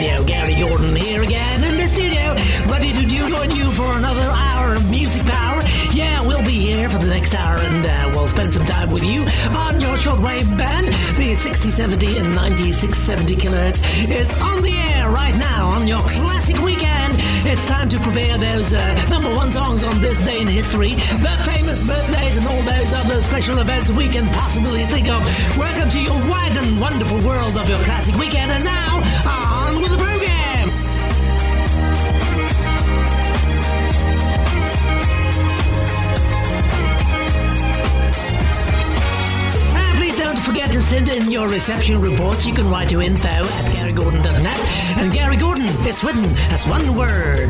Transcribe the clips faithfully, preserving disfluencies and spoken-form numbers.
Radio. Gary Gordon here again in the studio, ready to join you for another hour of music power. Yeah, we'll be here for the next hour and uh, we'll spend some time with you on your shortwave band. The sixty seventy and ninety-six seventy kilohertz is on the air right now on your classic weekend. It's time to prepare those uh, number one songs on this day in history, the famous birthdays and all those other special events we can possibly think of. Welcome to your wide and wonderful world of your classic weekend, and now on with the program. And please don't forget to send in your reception reports. You can write to info at gary gordon dot net, and Gary Gordon is written as one word.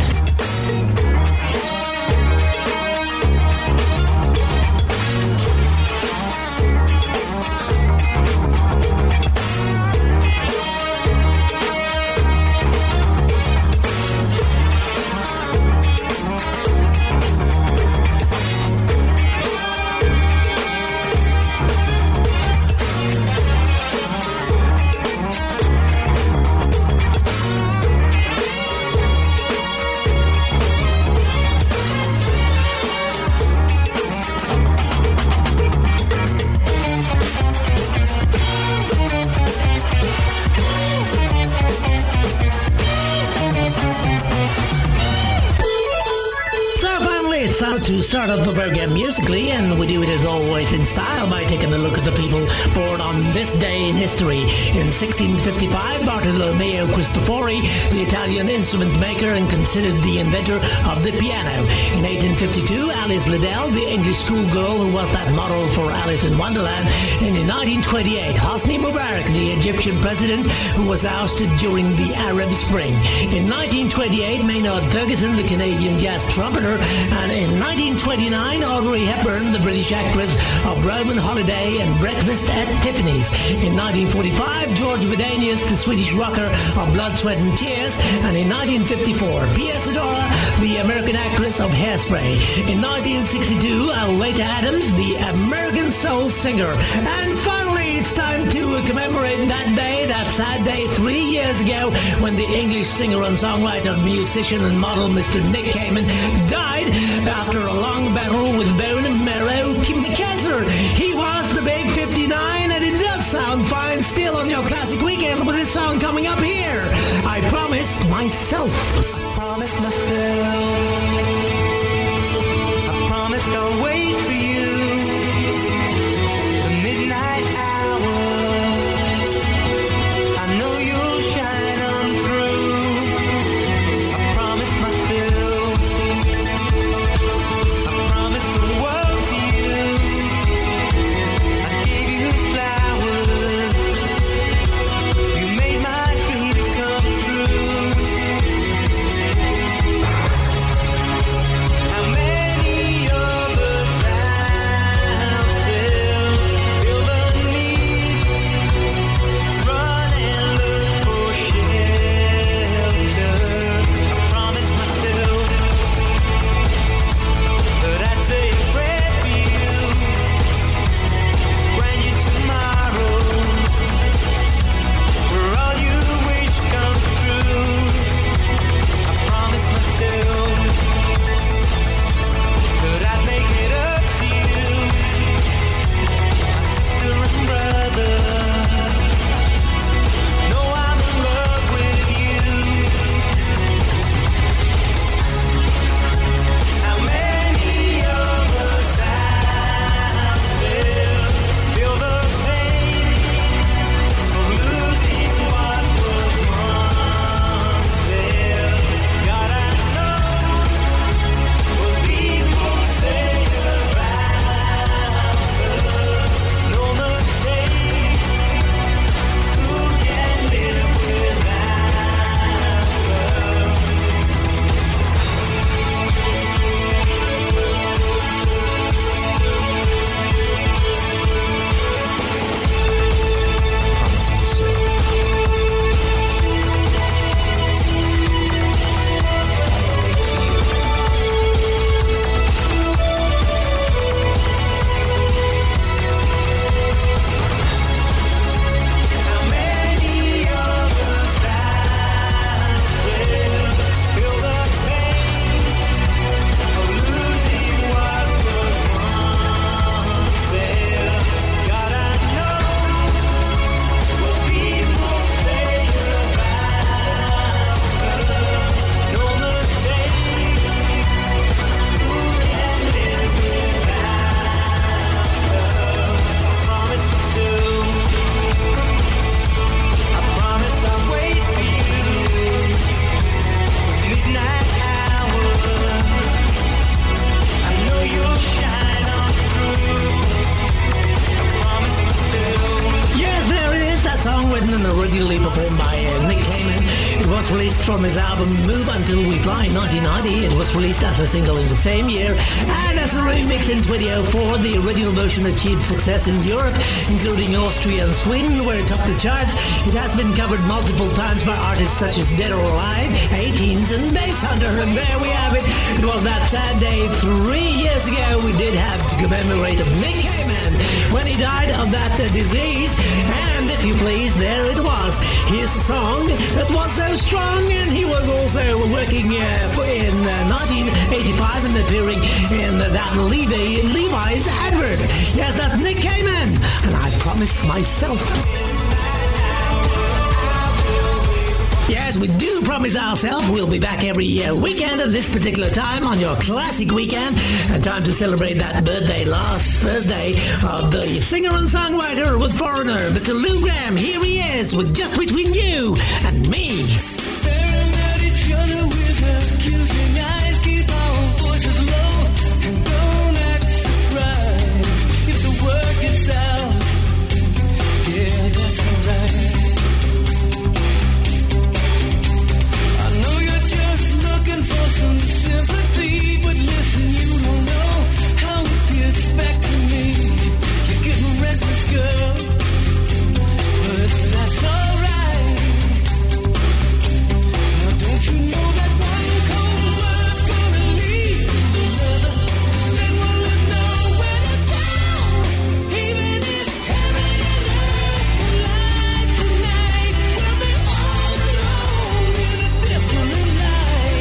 To start off the program musically, and we do it as always in style by taking a look at the people born on this day in history. In sixteen fifty-five, Bartolomeo Cristofori, the Italian instrument maker and considered the inventor of the piano. In eighteen fifty-two, Alice Liddell, the English schoolgirl who was that model for Alice in Wonderland. And in nineteen twenty-eight, Hosni Mubarak, the Egyptian president who was ousted during the Arab Spring. In nineteen twenty-eight, Maynard Ferguson, the Canadian jazz trumpeter. And in nineteen twenty-nine, Audrey Hepburn, the British actress of Roman Holiday and Breakfast at Tiffany's. In nineteen forty-five, George Vidanius, the Swedish rocker of Blood, Sweat and Tears. And in nineteen fifty-four, Pia Sedora, the American actress of Hairspray. In nineteen sixty-two, Alweta Adams, the American soul singer. And finally, it's time to commemorate that day, that sad day three years ago, when the English singer and songwriter, musician and model Mister Nick Cayman died after a long battle with bone and marrow cancer. He was the big fifty-nine, and it does sound fine still on your classic weekend with this song coming up here. I promised myself. I promised myself. I promised I'll wait for you. The midnight hour. I know you'll shine on through. I promised myself. released from his album Move Until We Fly in nineteen ninety. It was released as a single in the same year and as a remix in twenty oh four. The original version achieved success in Europe, including Austria and Sweden, where it topped the charts. It has been covered multiple times by artists such as Dead or Alive, eighteens, and Bass Hunter. And there we have it. It was that sad day three years ago we did have to commemorate of Nick Cayman when he died of that uh, disease. And if you please, there it was, his song that was so strong. And he was also working uh, for in uh, nineteen eighty-five and appearing in uh, that Levi, Levi's advert. Yes, that's Nick Cayman. And I promised myself. Yes, we do promise ourselves we'll be back every uh, weekend at this particular time on your classic weekend. And time to celebrate that birthday last Thursday of the singer and songwriter with Foreigner, Mister Lou Gramm. Here he is with Just Between You and Me. Staring at each other with accusing eyes, keep our voices low and don't act surprised if the word gets out. Yeah, that's alright. For some sympathy, but listen, you don't know how it gets back to me. You're getting reckless, girl, but that's alright. Now don't you know that one cold word's gonna lead to another? Then we'll know where to go. Even if heaven and earth collide tonight, we'll be all alone in a different life.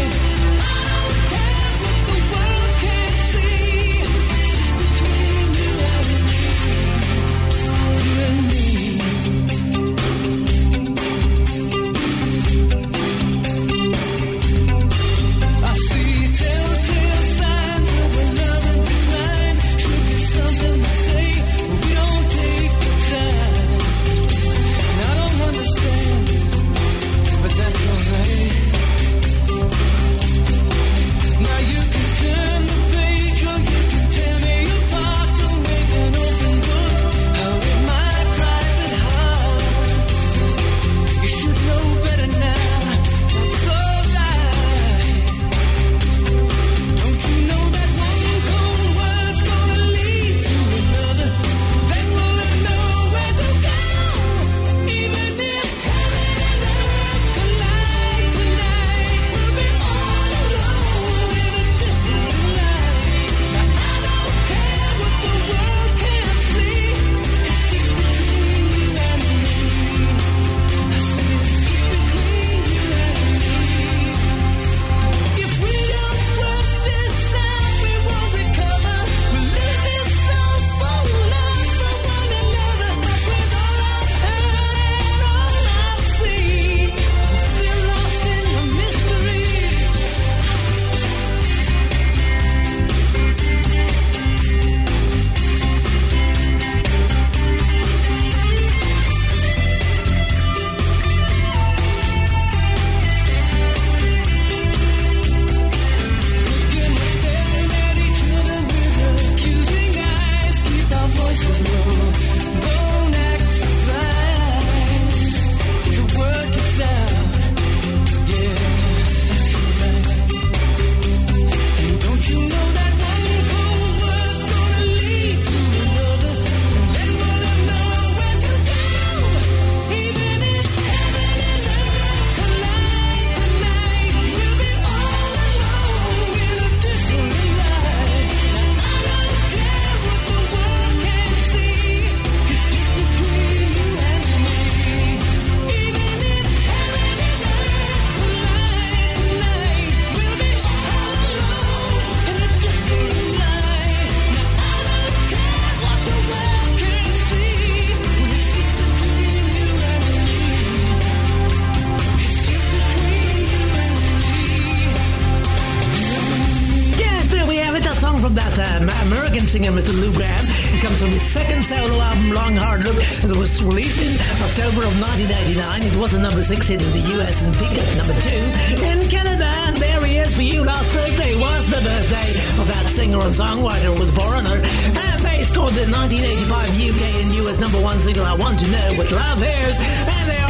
Singer Mister Lou Gramm. It comes from his second solo album, Long Hard Look. It was released in October of nineteen eighty-nine. It was a number six hit in the U S and peaked at number two in Canada. And there he is for you. Last Thursday was the birthday of that singer and songwriter with Foreigner. And they scored the nineteen eighty-five U K and U S number one single, I Want to Know What Love Is. And they are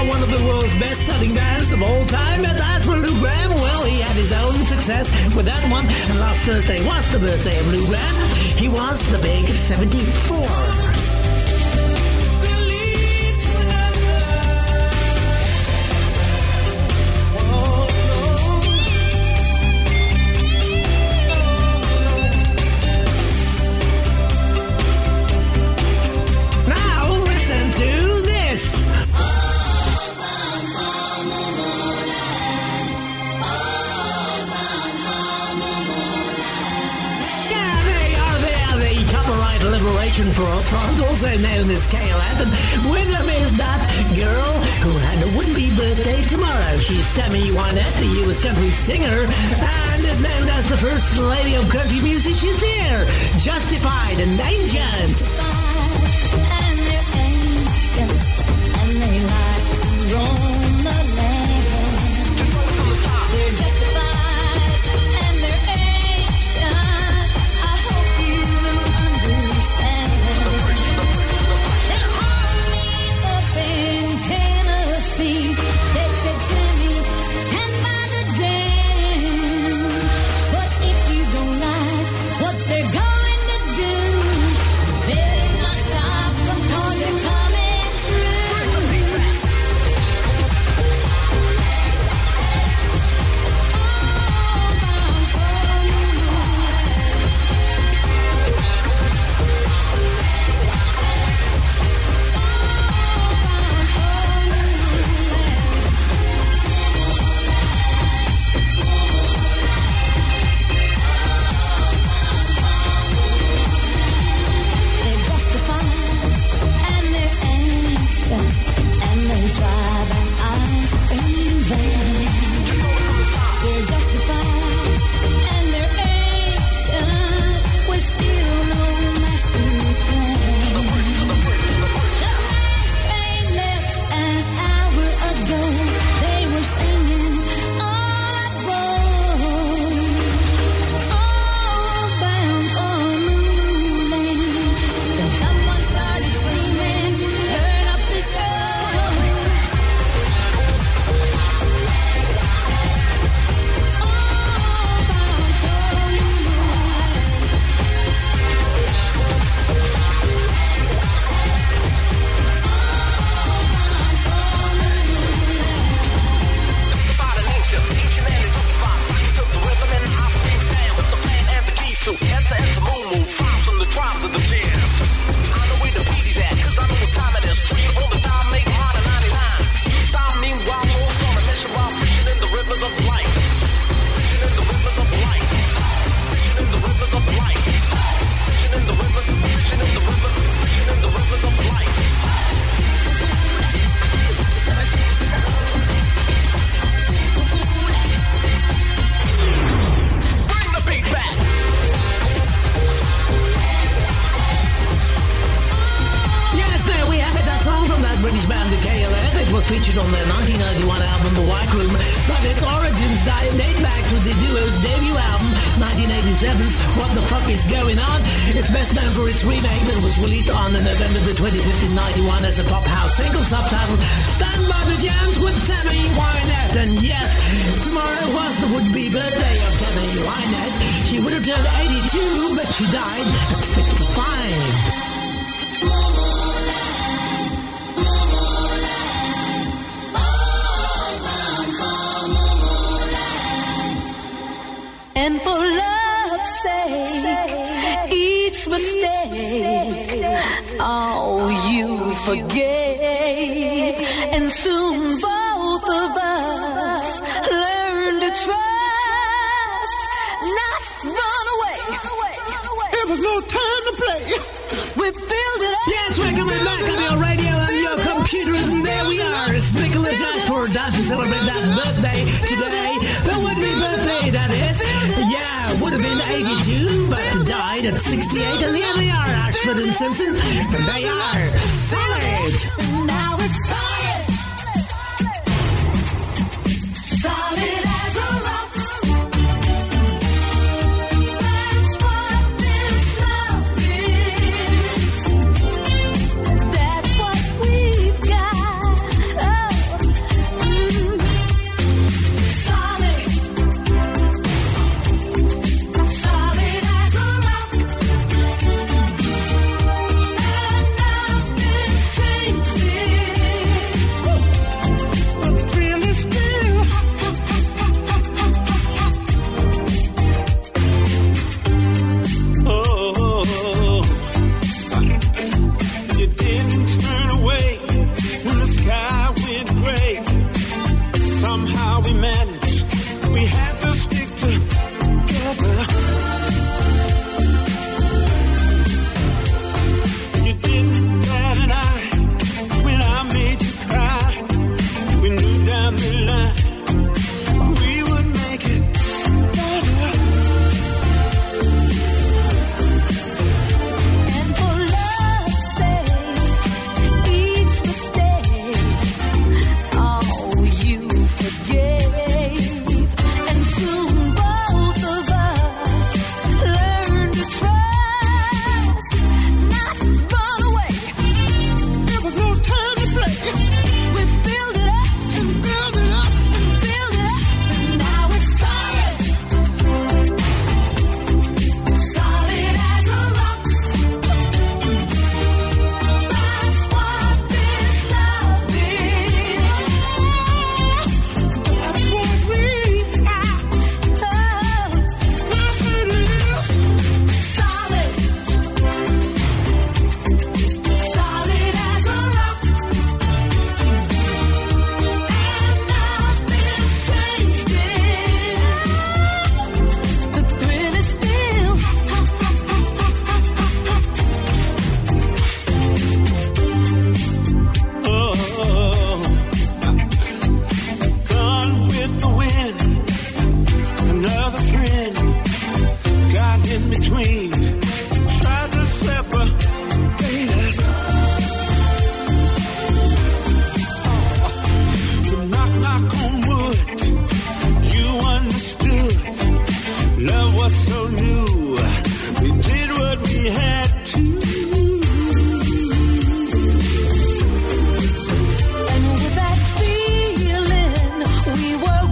Now, one of the world's best-selling bands of all time, and as for Lou Gramm, well, he had his own success with that one, and last Thursday was the birthday of Lou Gramm. He was the big seventy-four. Liberation Front, also known as K L F, and with them is that girl who had a would-be birthday tomorrow. She's Tammy Wynette, the U S country singer, and is known as the first lady of country music. She's here, Justified and Ancient. And they're ancient, and they like to roam the land. Just roll it from the top. They're justified, and they're ancient. I hope you understand. They called me up in Tennessee. They said, Tammy, stand by the dance. But if you don't like what they're going to do, better not stop them 'cause they're coming through. They're justified and they're ancient, and they drive an ice cream van. They're justified and they're ancient, with still no master plan. The last train left an hour ago. They were singing all aboard, all bound for Moonland. Then someone started screaming, turn up the strobe. All bound for Moonland. Justified and ancient, ancient and justified. He took the rhythm and I came down with the plan and the key to enter into Moo Moo, tribes and the tribes of the jam. I know where the beat is at, 'cause I know what time it is. Three on the dime, make hard at ninety-nine. You style meanwhile, more from a nation while preaching in the rivers of light. Preaching in the rivers of light. Preaching in the rivers of light. Preaching in the rivers, preaching in the rivers, preaching in the rivers of light. Bring the beat back. Yes, there we have it. That song from that British band, the K L F. It was featured on their nineteen ninety-one album, The White Room, but its origins di- date back to the duo's debut album, nineteen eighty-seven's What the Fuck Is Going On. It's best known for its remake that was released on November the twenty-fifth in ninety-one as a pop house single subtitled Stand By the Jams with Tammy Wynette. And yes, tomorrow was the would-be birthday of Tammy Wynette. She would have turned eighty-two, but she died at fifty-five. And for love's sake, each mistake, oh, you forgave. And soon both of us learn to trust, not run away. It was no time to play. We build it up. Yes, we're coming back on your radio and your computers, and there we are. It's Nicholas Ashford down to celebrate that birthday today. The would-be birthday, that is. Yeah, would have been eighty-two, but died at sixty-eight. And here they are, Ashford and Simpson, and they are solid. Now it's solid. Solid as a rock. That's what this love is. That's what we've got. Oh, manage. We had to stick together. You didn't bat an eye when I made you cry. We knew down the line we would make it better. And for love's sake, each mistake, oh, you forgave. And soon both of us learned to trust, not run away. There was no time to play. We build it up and build it up and build it up, and now it's solid, solid as a rock. That's what this love is. That's what we asked. Oh, Yes, it is. solid, solid as a rock, and nothing's changed it. The thrill is still Oh, gone with the wind. Another friend got in between. Tried to separate us. But knock, knock on wood. You understood. Love was so new. We did what we had to. And with that feeling, we were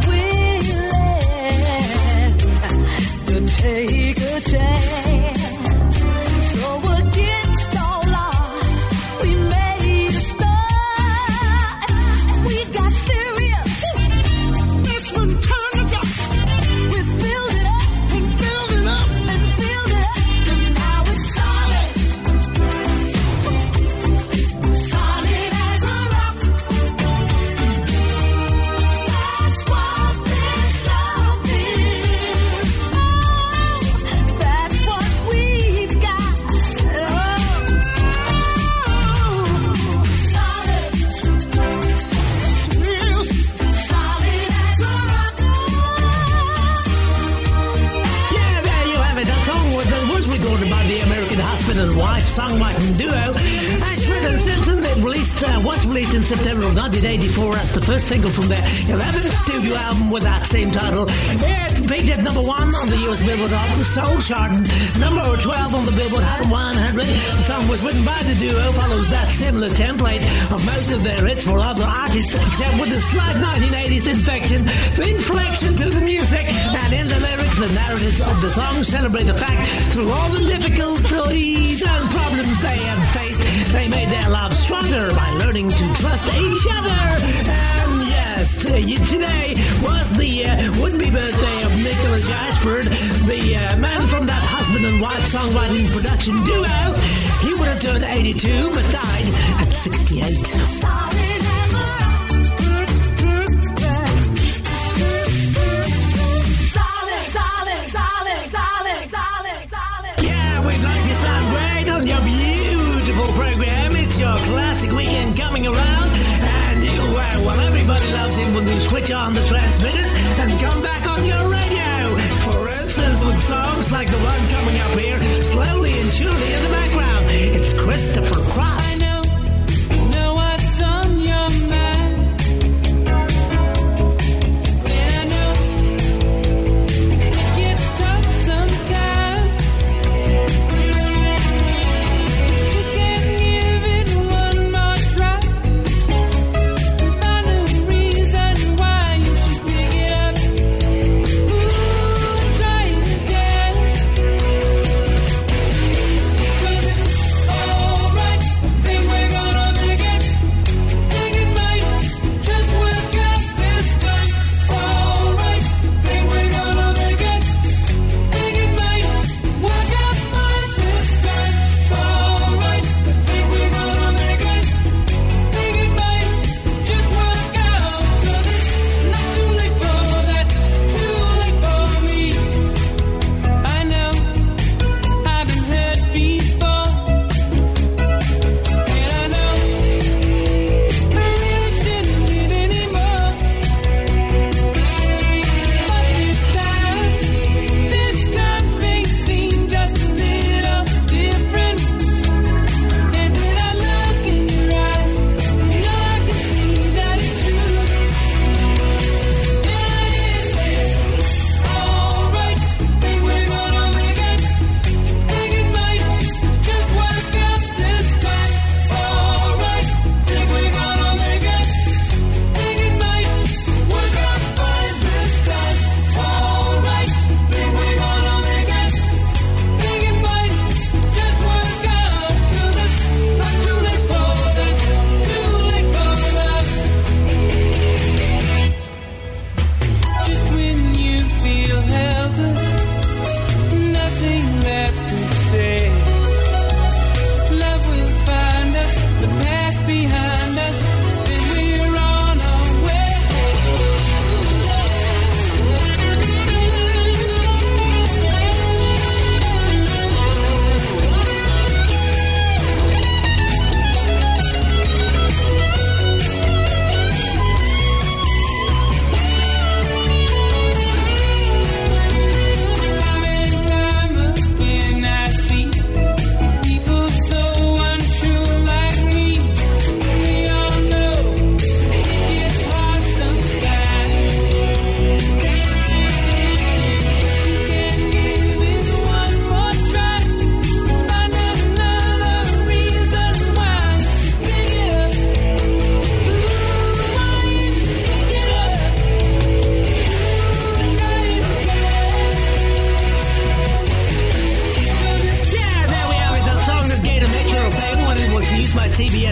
willing to take a chance. So against all odds, we made a start. We got serious. That's when time to dust. We built it up And build it up. and built it up, and now it's solid, solid as a rock. That's what this love is. That's what we've got. Oh, solid, Yes. solid as a rock. Yeah, there you have it. That song was, uh, was recorded by the American husband and wife songwriting duo Ashford and Simpson. It released, uh, was released in September of nineteen eighty-four as the first single from their eleventh studio album with that same title. It peaked at number one on the U S Billboard Hot Soul chart, number twelve on the Billboard Hot one hundred. The song was written by the duo, follows that similar template of most of their hits for other artists, except with a slight nineteen eighties infection, inflection to the music, and in the lyrics, the narratives of the song celebrate the fact through all the difficulties and problems they have faced, they made their love stronger by learning to trust each other. And yes, uh, you- today was the uh, would-be birthday of Nicholas Ashford, the uh, man from that husband and wife songwriting production duo. He would have turned eighty-two, but died at sixty-eight. Solid as a rock. Solid, solid, solid, solid, solid, solid. Yeah, we'd like you sound great on your beautiful program. It's your classic weekend coming around, and you, uh, well, everybody loves it when you switch on the transmitters and come back on your radio. For instance, with songs like the one coming up here, slowly and surely in the background, it's Christopher Cross. know, know what's on your mind. Yeah, I know it gets tough sometimes. You can give it one more try. Find a reason why you should pick it up.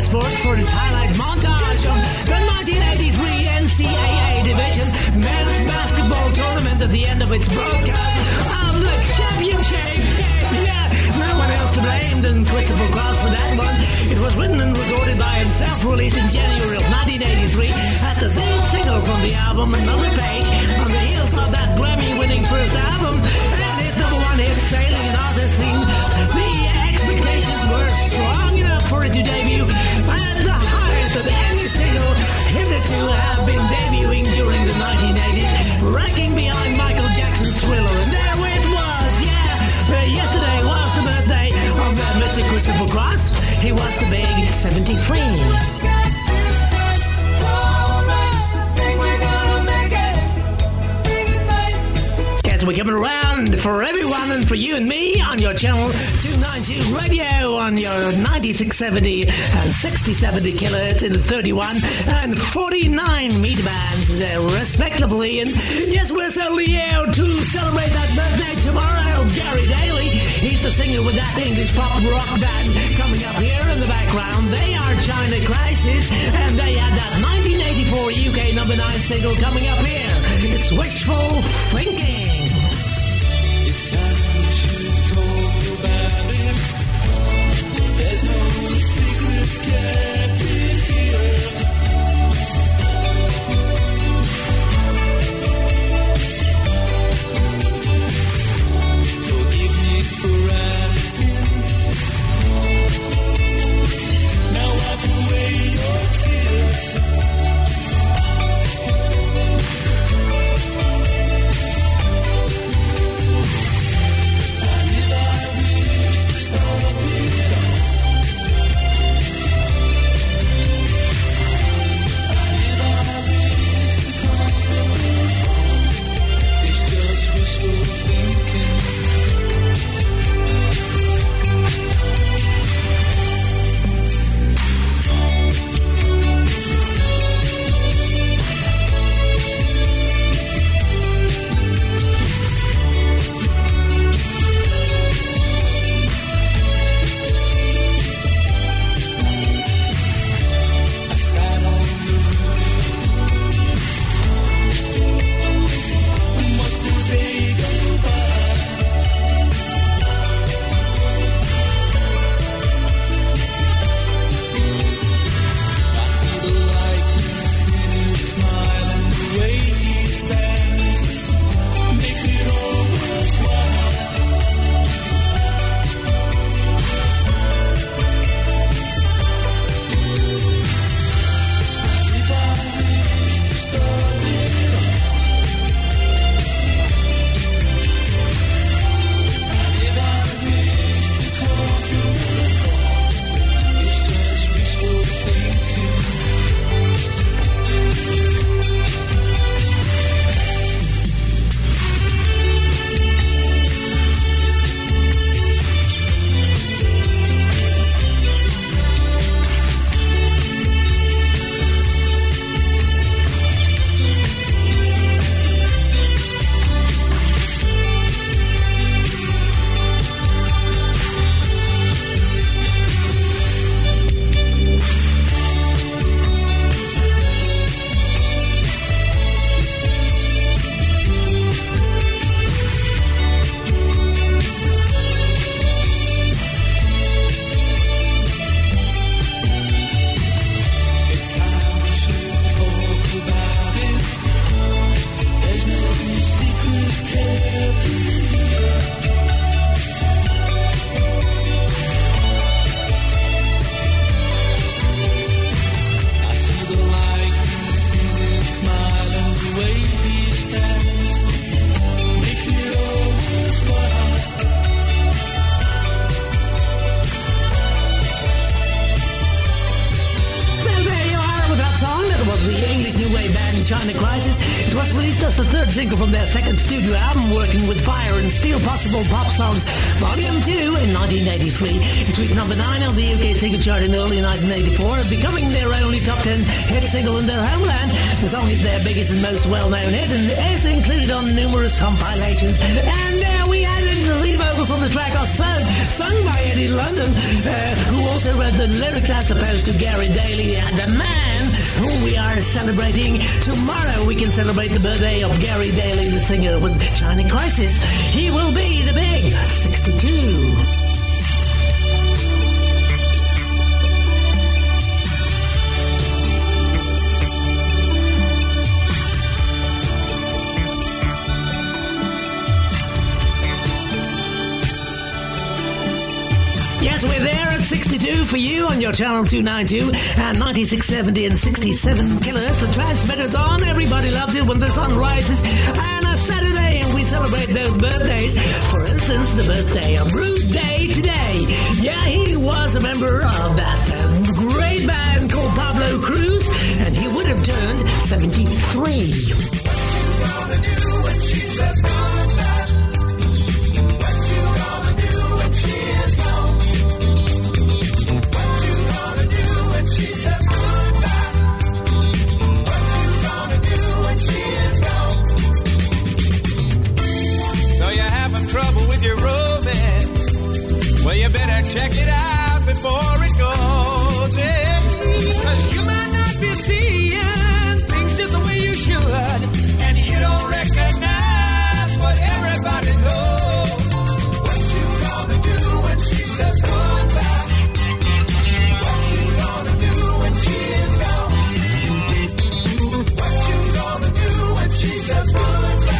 Sports for his highlight montage of the nineteen eighty-three N C double A Division Men's Basketball Tournament at the end of its broadcast of the championship. Yeah, no one else to blame than Christopher Cross for that one. It was written and recorded by himself, released in January of nineteen eighty-three as the theme single from the album Another Page on the heels of that Grammy-winning first album and his number one hit Sailing and Arthur theme. The expectations were strong enough for it to debut at the highest that any single hitherto have been debuting during the nineteen eighties, ranking behind Michael Jackson's Thriller. And there it was, yeah. Uh, yesterday was the birthday of uh, Mister Christopher Cross. He was the big seventy-three. Yes, we're coming around for everyone and for you and me on your channel two ninety-two radio on your ninety-six seventy and sixty seventy kilohertz in the thirty-one and forty-nine meter bands, uh, respectively. And yes, we're certainly here to celebrate that birthday tomorrow. Gary Daly, he's the singer with that English pop rock band coming up here in the background. They are China Crisis, and they had that nineteen eighty-four U K number nine single coming up here. It's Wishful Thinking. It's time we should talk about it. There's no secrets kept in here. Forgive me for asking. Now wipe away your tears. China Crisis. It was released as the third single from their second studio album, Working with Fire and Still Possible Pop Songs, Volume two in nineteen eighty-three. It reached number nine on the U K single chart in early nineteen eighty-four, becoming their only top ten hit single in their homeland. The song is their biggest and most well-known hit and is included on numerous compilations. And there we had it believe the lead vocals on the track are sung, sung by Eddie London, uh, who also wrote the lyrics as opposed to Gary Daly, and the man who we are celebrating tomorrow. We can celebrate the birthday of Gary Daly, the singer with Shining Crisis. He will be the big sixty-two. Yes, we're there at sixty-two for you on your channel two ninety-two and ninety-six seventy and sixty-seven kilohertz. The transmitter's on. Everybody loves it when the sun rises. And a Saturday, and we celebrate those birthdays. For instance, the birthday of Bruce Day today. Yeah, he was a member of that um, great band called Pablo Cruz, and he would have turned seventy-three. Trouble with your romance, well, you better check it out before it goes, yeah. 'Cause you might not be seeing things just the way you should, and you don't recognize what everybody knows. What you gonna do when she says goodbye? What you gonna do when she is gone? What you gonna do when she says goodbye?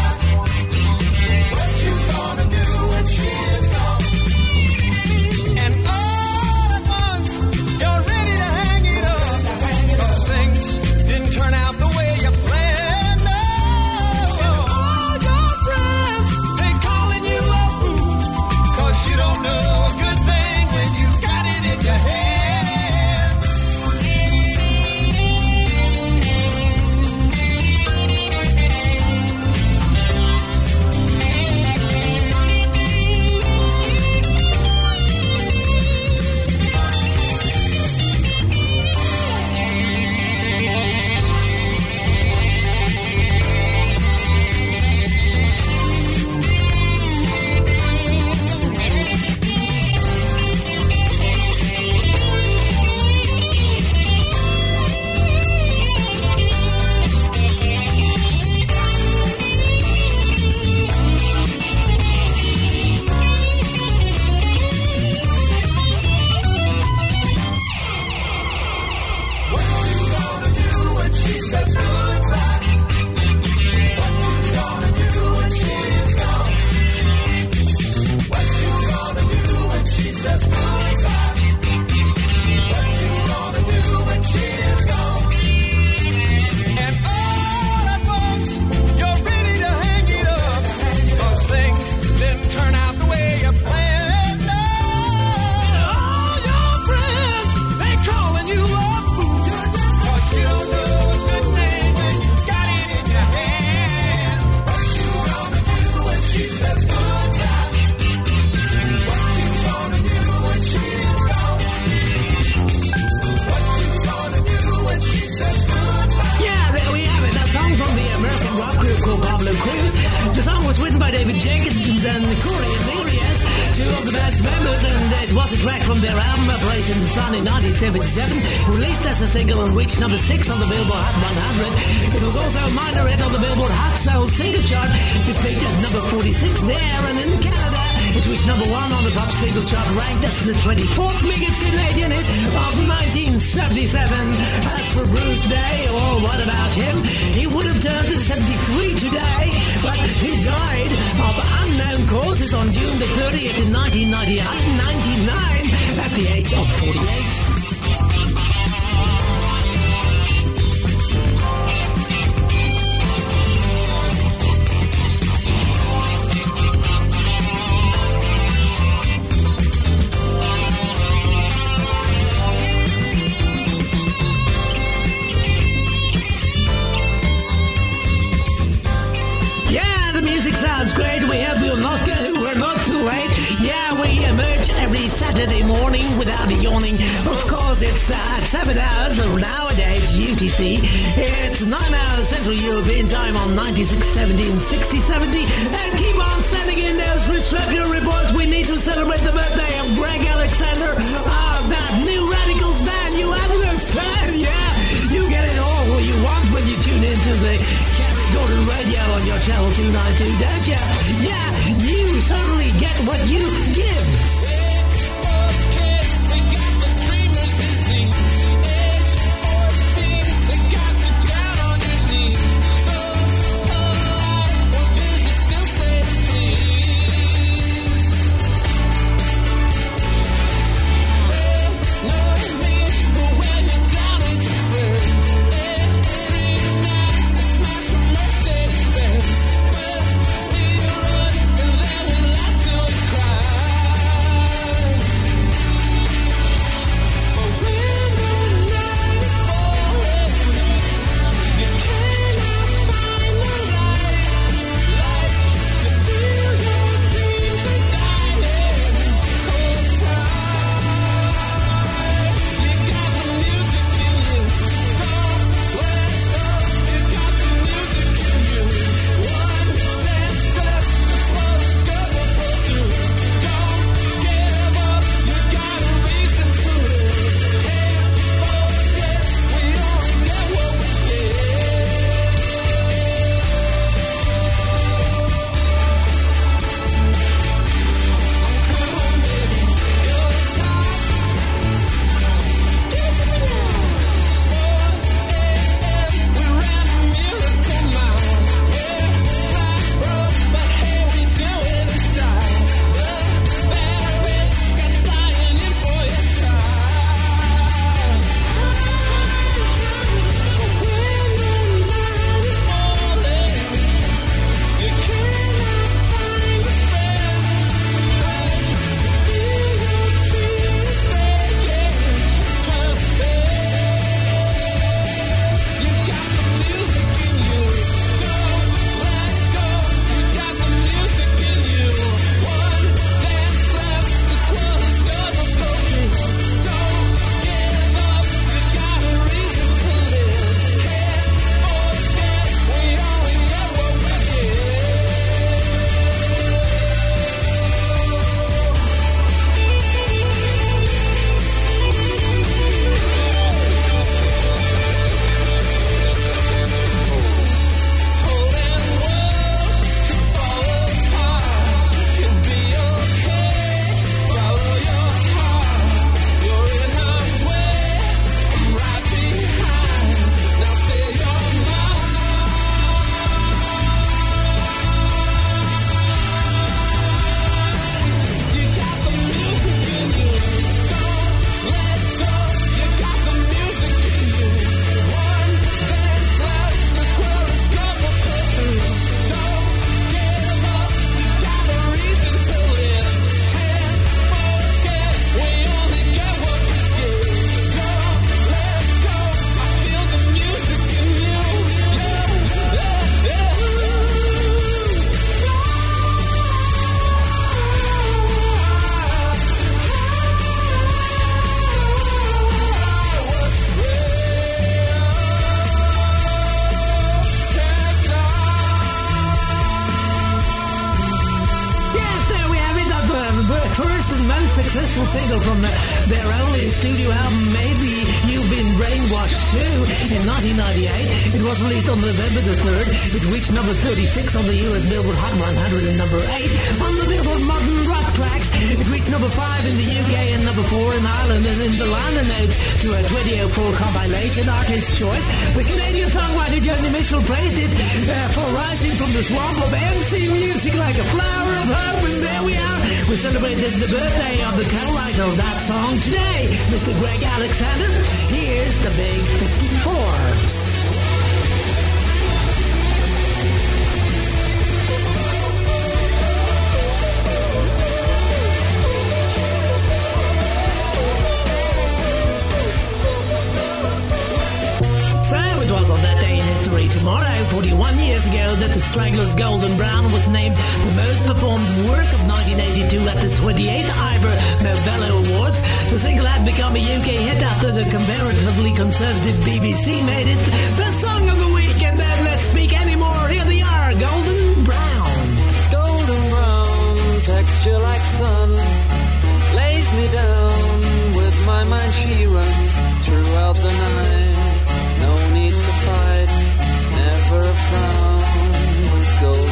Released as a single and reached number six on the Billboard Hot one hundred. It was also a minor hit on the Billboard Hot Soul single chart. It peaked at number forty-six there, and in Canada, it reached number one on the pop single chart, ranked as the twenty-fourth biggest Canadian hit of nineteen seventy-seven. As for Bruce Day, oh, what about him? He would have turned seventy-three today, but he died of unknown causes on June the thirtieth in nineteen ninety-nine at the age of forty-eight. Sounds great. We have Bill Noska. We're not too late. Yeah, we emerge every Saturday morning without yawning. Of course, it's uh, seven hours of nowadays U T C. It's nine hours Central European Time on ninety-six seventy and sixty seventy. And keep on sending in those receptor channel two ninety-two, don't you? Yeah, you certainly get what you give. Successful single from the, their only studio album, Maybe You've Been Brainwashed too, in nineteen ninety-eight. It was released on November the third. It reached number thirty-six on the U S Billboard Hot one hundred and number eight on the Billboard Modern Rock Tracks. It reached number five in the U K and number four in Ireland, and in the liner notes to a twenty oh four compilation, Artist Choice. The Canadian songwriter Joni Mitchell praised it uh, for rising from the swamp of M C music like a flower of hope, and there we are. We celebrated the birthday of the co-writer of that song today, Mister Greg Alexander. Here's the Big fifty-four. Tomorrow, forty-one years ago, that the Stranglers' Golden Brown was named the most performed work of nineteen eighty-two at the twenty-eighth Ivor Novello Awards. The single had become a U K hit after the comparatively conservative B B C made it the song of the week. And then let's speak anymore. Here they are, Golden Brown. Golden brown, texture like sun, lays me down. With my mind she runs throughout the night. No need to fight, never a frown with gold.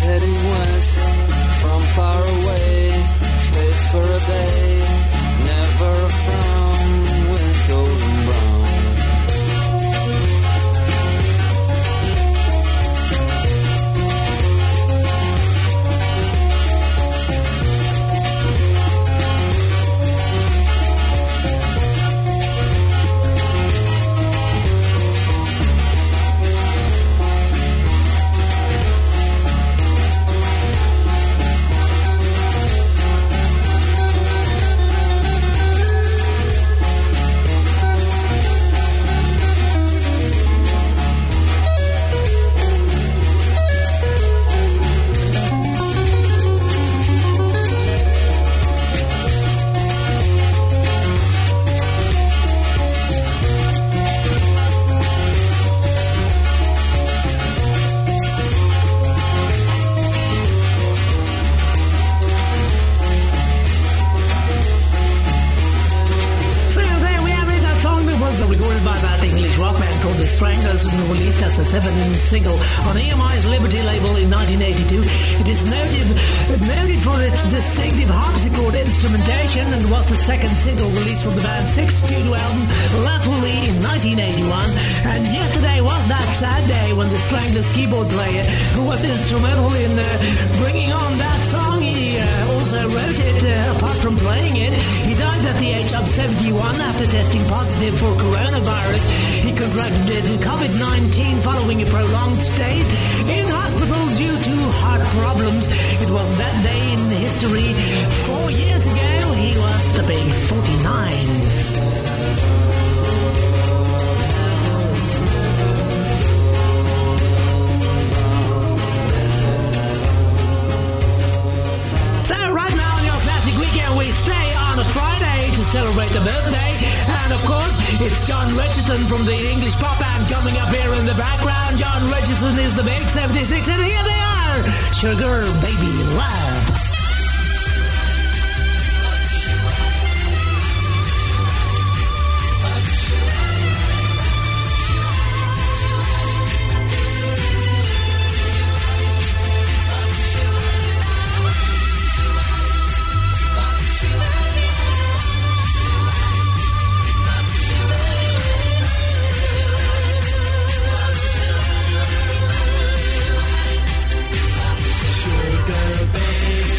heading west from far away. Stayed for a day, never a frown, went golden brown. Released as a seven-inch single on E M I's Liberty label in nineteen eighty-two. It is noted, noted for its distinctive harpsichord instrumentation and was the second single released from the band's sixth studio album, Laughley, in nineteen eighty-one. And yesterday was that sad day when the Stranglers keyboard player, who was instrumental in uh, bringing on that song, he uh, also wrote it, uh, apart from playing it. He died at the age of seventy-one after testing positive for coronavirus. He contracted COVID nineteen following a prolonged stay in hospital due to heart problems. It was that day in history. Four years ago, he was to be forty-nine. We stay on a Friday to celebrate a birthday, and of course it's John Richardson from the English pop band coming up here in the background. John Richardson is the big seventy-six, and here they are, Sugar Baby Love. Sugar baby.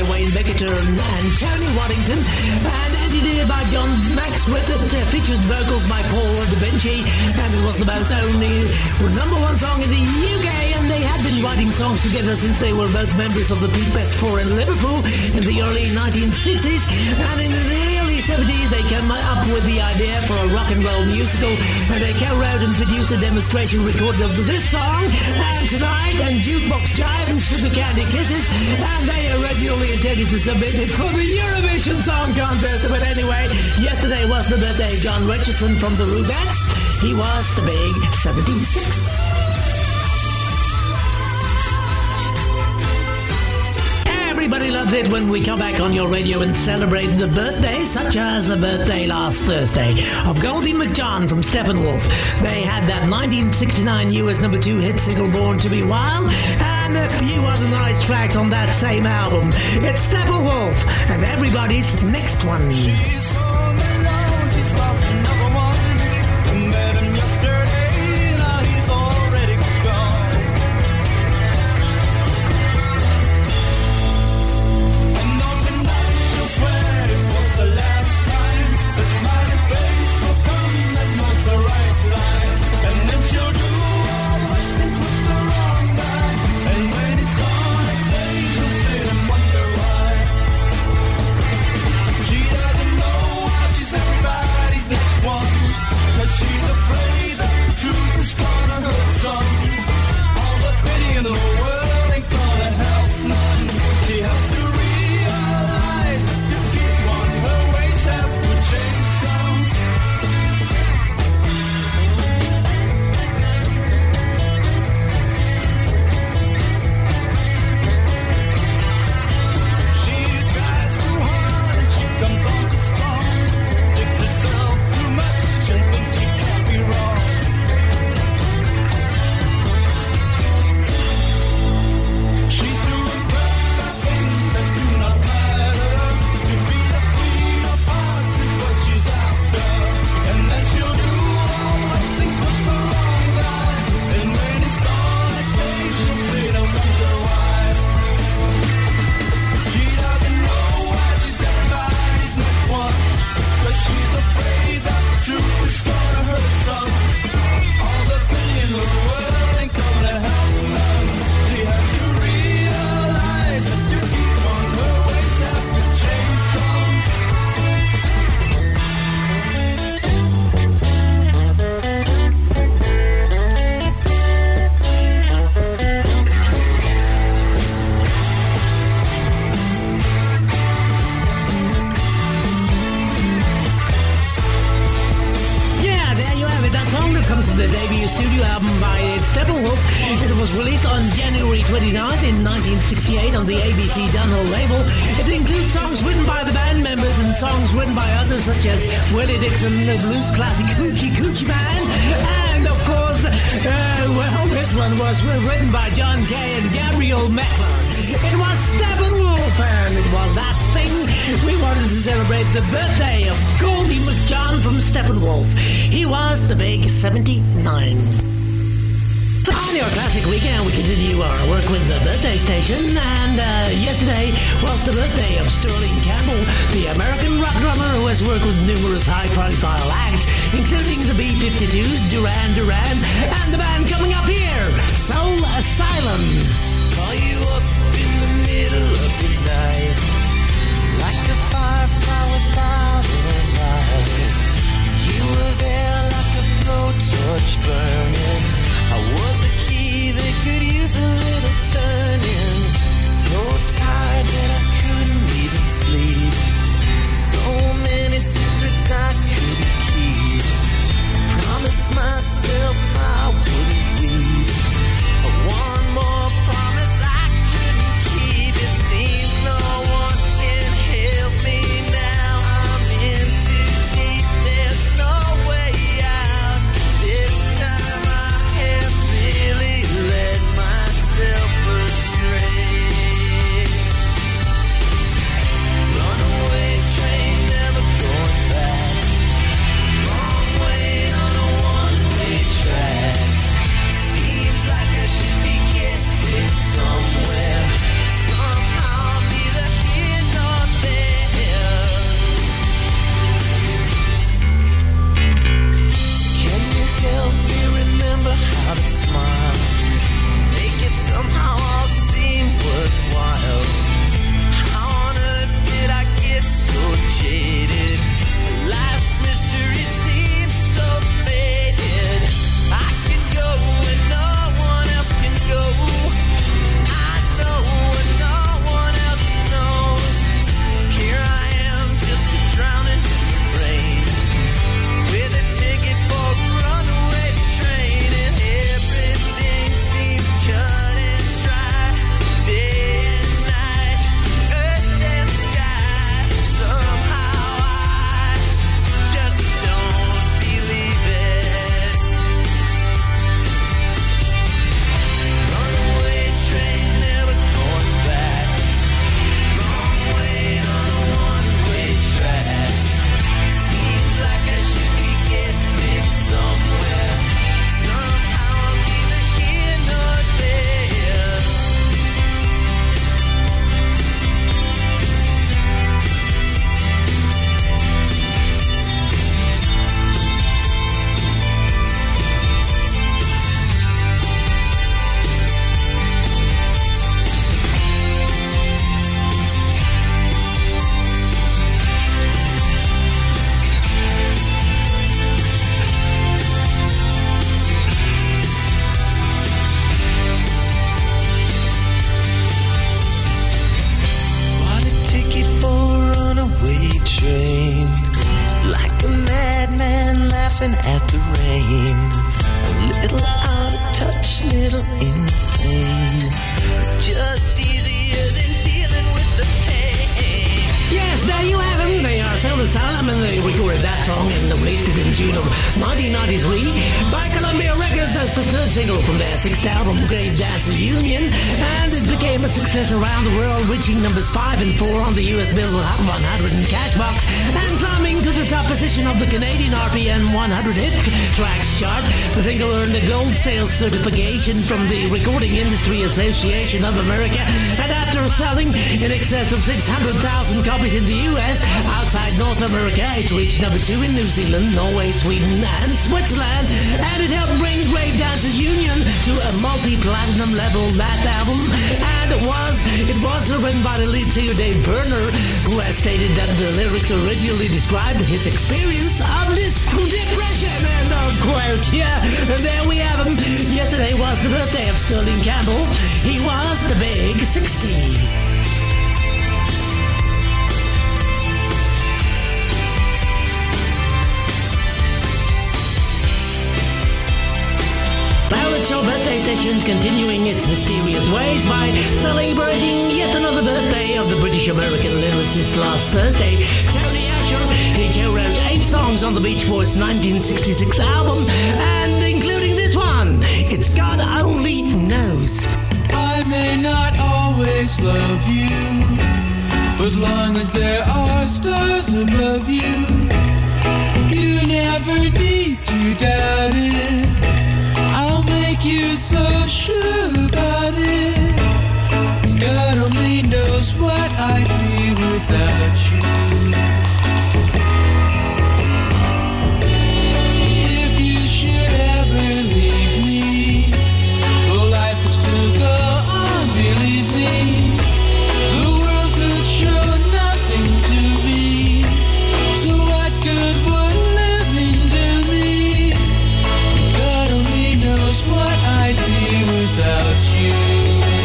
Wayne Becketer and Tony Waddington, and engineered by John Max Whitted. It featured vocals by Paul Da Vinci, and it was the most only number one song in the U K, and they had been writing songs together since they were both members of the Pete Best Four in Liverpool in the early nineteen sixties, and in the early seventies they came up with the idea for a rock and roll musical, and they co-wrote and produced a demonstration recording of this song, and Tonight and Jukebox Jive and Sugar Candy Kisses, and they originally intended to submit it for the Eurovision Song Contest. But anyway, yesterday was the birthday of John Richardson from the Rubettes. He was the big seventy-six. Everybody loves it when we come back on your radio and celebrate the birthday, such as the birthday last Thursday of Goldie McJohn from Steppenwolf. They had that nineteen sixty-nine U S number two hit single Born to be Wild, and a few other nice tracks on that same album. It's Steppenwolf and everybody's next one. She's home alone, she's lost another one. Met him yesterday, now he's already gone. And on the night she'll swear it was the last time. The smiling face will come and knows the right line. And then she'll do all the things with the wrong guy. And when he's gone, next day she'll sit and wonder why. She doesn't know why she's everybody's next one. 'Cause she's afraid that the truth is gonna hurt some. All the pity in the world ain't gonna help none. She has to realize that to keep on her ways have to change some. She tries too hard and she comes on too strong. Thinks herself too much and thinks she can't be wrong. She's doing pressed things that do not matter. To be the queen of hearts is what she's after. And then she'll do all the things with the wrong guy. And when he's gone next day she'll sit and wonder why. She doesn't know why she's everybody's next one. 'Cause she's afraid that the truth is gonna hurt some. All the pity in the world ain't gonna help none. She has to realize that to keep on her ways have to change some. Yeah, there you have it. That song that comes from the debut studio album by Steppenwolf. It was released on January twenty-ninth in nineteen sixty-eight on the A B C Dunhill label. It includes songs written by the band members and songs written by others such as Willie Dixon, the blues classic Hoochie Coochie Band, and of course, uh, well, this one was written by John Kay and Gabriel Mettler. It was Steppenwolf, and it was that thing we wanted to celebrate the birthday of Goldie McJohn from Steppenwolf. He was the big seventy-nine. On your classic weekend, we continue our work with the birthday station, and uh, yesterday was the birthday of Sterling Campbell, the American rock drummer who has worked with numerous high-profile acts, including the B fifty-twos, Duran Duran, and the band coming up here, Soul Asylum. Call you up in the middle of the night, like a firefly without a light. You were there like a blowtorch burning. I was a key that could use a little turning. So tired that I couldn't even sleep. So many secrets I couldn't keep. Promised myself I wouldn't leave. One more promise I couldn't keep. It seems no one at the rain. A little out of touch, little insane. It's just easier than dealing with the pain. Yes, there you have them. They are Soul Asylum, and they recorded that song and released it in June of nineteen ninety-three by Columbia Records as the third single from their sixth album, Great Dance Reunion, and it became a success around the world, reaching numbers five and four on the U S Billboard Hot one hundred in Cashbox, and climbing to the top position of the Canadian R P M one hundred Hit Tracks chart. The single earned a gold sales certification from the Recording Industry Association of America, and after selling in excess of six hundred thousand copies in the U S, outside North America, it reached number two in New Zealand, Norway, Sweden, and Switzerland, and it helped bring Great Dancers Union to a multi-platinum level. That album, and it was it was written by the lead singer Dave Berner, who has stated that the lyrics originally described his experience of this depression. And I'll quote, yeah, and there we have him. Yesterday was the birthday of Sterling Campbell. He was the big sixty. It's your birthday session continuing its mysterious ways by celebrating yet another birthday of the British-American lyricist last Thursday, Tony Asher. He co-wrote eight songs on the Beach Boys' nineteen sixty-six album, and including this one, It's God Only Knows. I may not always love you, but long as there are stars above you, you never need to doubt it. I'll make you so sure about it. God only knows what I'd be without you. If you should ever leave me, well, life would still go on, believe me. The world could show nothing to me, so what good would living do me? God only knows what I'd be without you.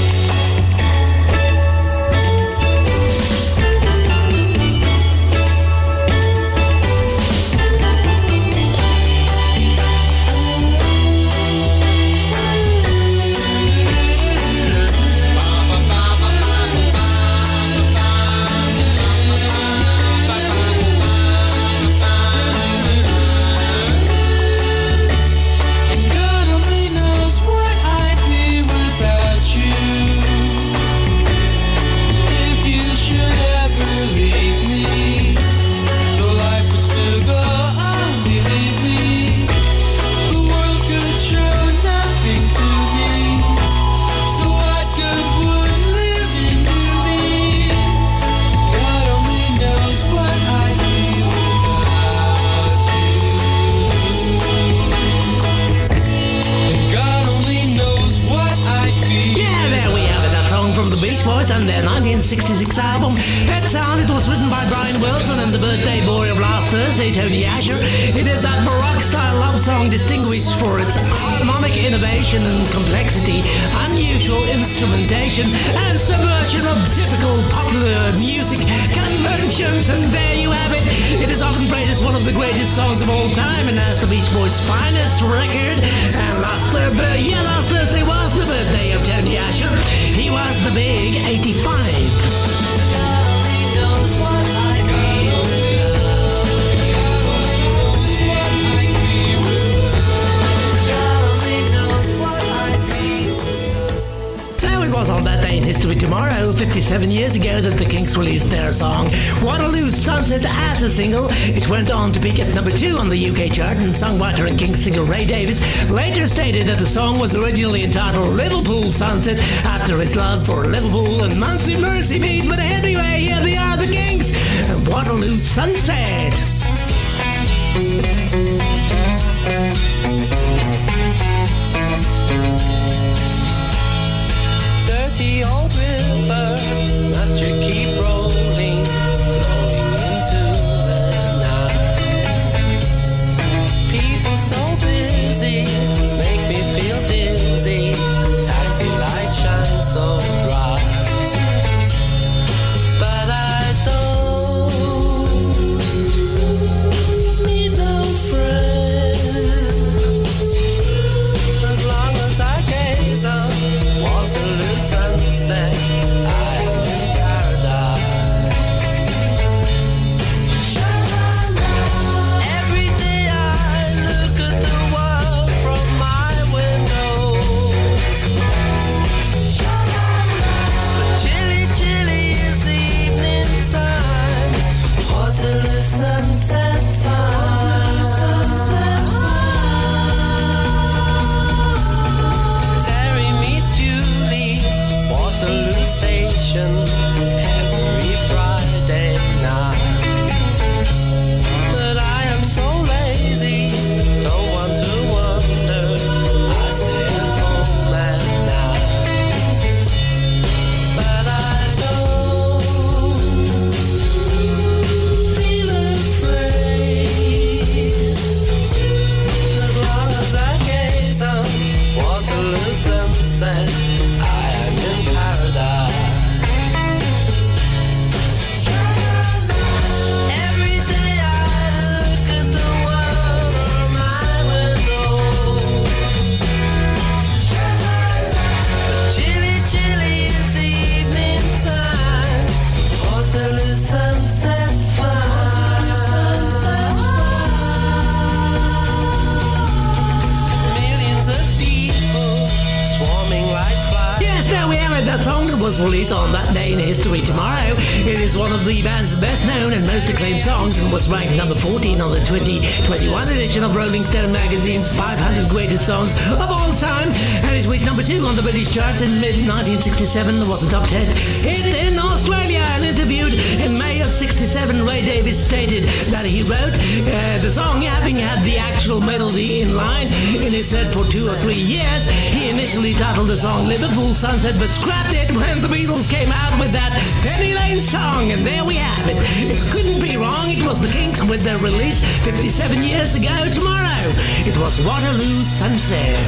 And their nineteen sixty-six album, Pet Sound. It was written by Brian Wilson and the birthday boy of last Thursday, Tony Asher. It is that Baroque-style love song distinguished for its harmonic innovation and complexity, unusual instrumentation, and subversion of typical popular music conventions. And there you have it. It is often praised as one of the greatest songs of all time and as the Beach Boys' finest record. And last, uh, yeah, last Thursday was the birthday of Tony Asher. He was the big eighty-five. God only knows what I'd be without. God only knows what I'd be without. So it was on that day in history tomorrow, fifty-seven years ago, that the Kinks released their song Waterloo Sunset as a single. It went on to peak at number two on the U K chart, and songwriter and Kinks singer Ray Davies later stated that the song was originally entitled Liverpool Sunset after his love for Liverpool and Muncie Mercy Beat. But anyway, here they are, the Kinks, and Waterloo Sunset. Dirty old river, must you keep rolling, flowing into the night. People so busy, make me feel dizzy. Taxi lights shine so bright, but I don't need no friend. sunset Terry meets Julie, Waterloo Station, every Friday night. But I am so lazy, don't want to wonder. I stay at home at night. But I don't feel afraid as long as I gaze on Waterloo sunset. I am in paradise. Every day I look at the world from my window. Chilly, chilly is the evening time. Waterloo sunset's fine. Millions of people swarming like flies. Yes, there we have it. That song that was released on that day in history tomorrow. It is one of the band's best known and most acclaimed songs and was ranked number fourteen on the twenty twenty-one edition of Rolling Stone magazine's five hundred greatest songs of all time. And it reached number two on the British charts in mid nineteen sixty-seven. There was a top ten hit in Australia. And interviewed in May of sixty-seven, Ray Davies stated that he wrote uh, the song having had the actual melody in line in his head for two or three years. He initially titled the song Liverpool Sunset, but scrapped it when the Beatles came out with that Penny Lane song, and there we have it. It couldn't be wrong. It was the Kinks with their release fifty-seven years ago tomorrow. It was Waterloo Sunset.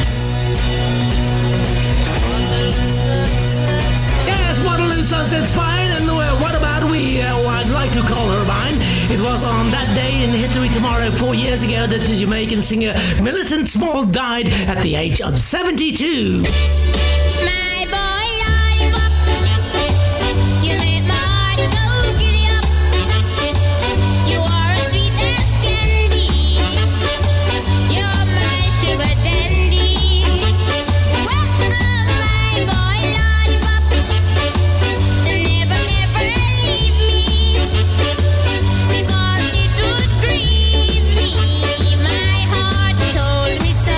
Yes, Waterloo Sunset's fine, and uh, what about we? Uh, I'd like to call her mine. It was on that day in history tomorrow, four years ago, that the Jamaican singer Millicent Small died at the age of seventy-two. My boy lollipop, you make my heart go giddy up. You are as sweet as candy. You're my sugar dandy. Well, my boy lollipop, never, never leave me, because it would grieve me. My heart told me so.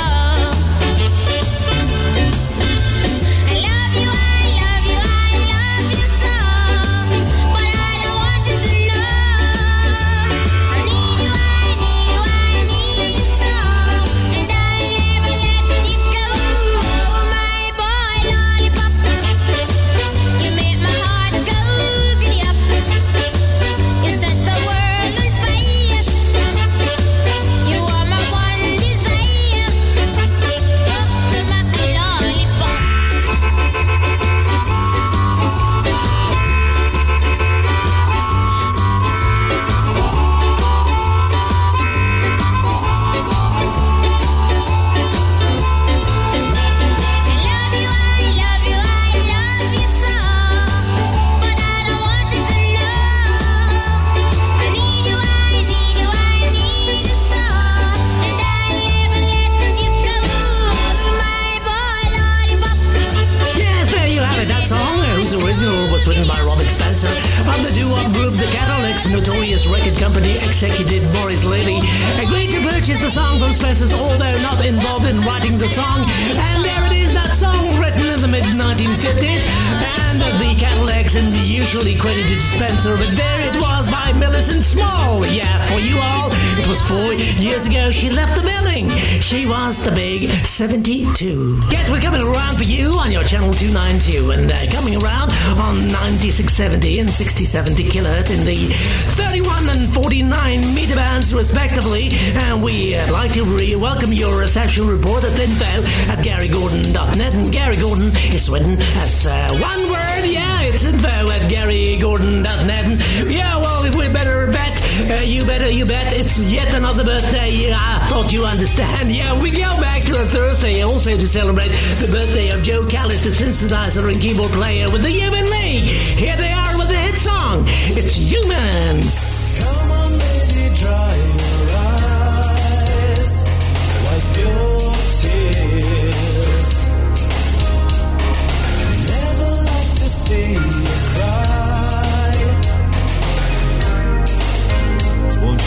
I love you, I love you, I love you so. But I don't want you to know. I need you, I need you, I need you so. And I'll never let you go. My boy lollipop, you make my heart go giddy up. You set the world on fire. You are my one desire. Oh, my lollipop. Yes, there you have it. That song, uh, whose original was written by Robert Spencer of the doo-wop group The Cadillacs. Notorious record company executive Boris Lilly agreed to purchase the song from Spencer's, although not involved in writing the song. And there it is, that song written in the mid nineteen fifties. And the Cadillacs, and usually credited to Spencer, but there it was by Millicent Small. Yeah, for you all, it was four years ago she left the building. She was the big seventy-two. Yes, we're coming around for you on your channel two ninety-two, and uh, coming around on ninety-six seventy and sixty seventy kilohertz in the thirty-one and forty-nine meter bands respectively. And we uh, like to re- welcome your reception report at info at gary gordon dot net. And Gary Gordon is written as uh, one word. Yeah, it's info at gary gordon dot net. And, yeah, well, if we better bet, uh, you better, you bet, it's yet another birthday. Yeah, I thought you understand. Yeah, we go back to a Thursday also to celebrate the birthday of Joe Callis, the synthesizer and keyboard player with the Human League. Here they are with the hit song. It's Human. Come on, baby, dry your eyes, wipe your tears. Never like to see you cry. Won't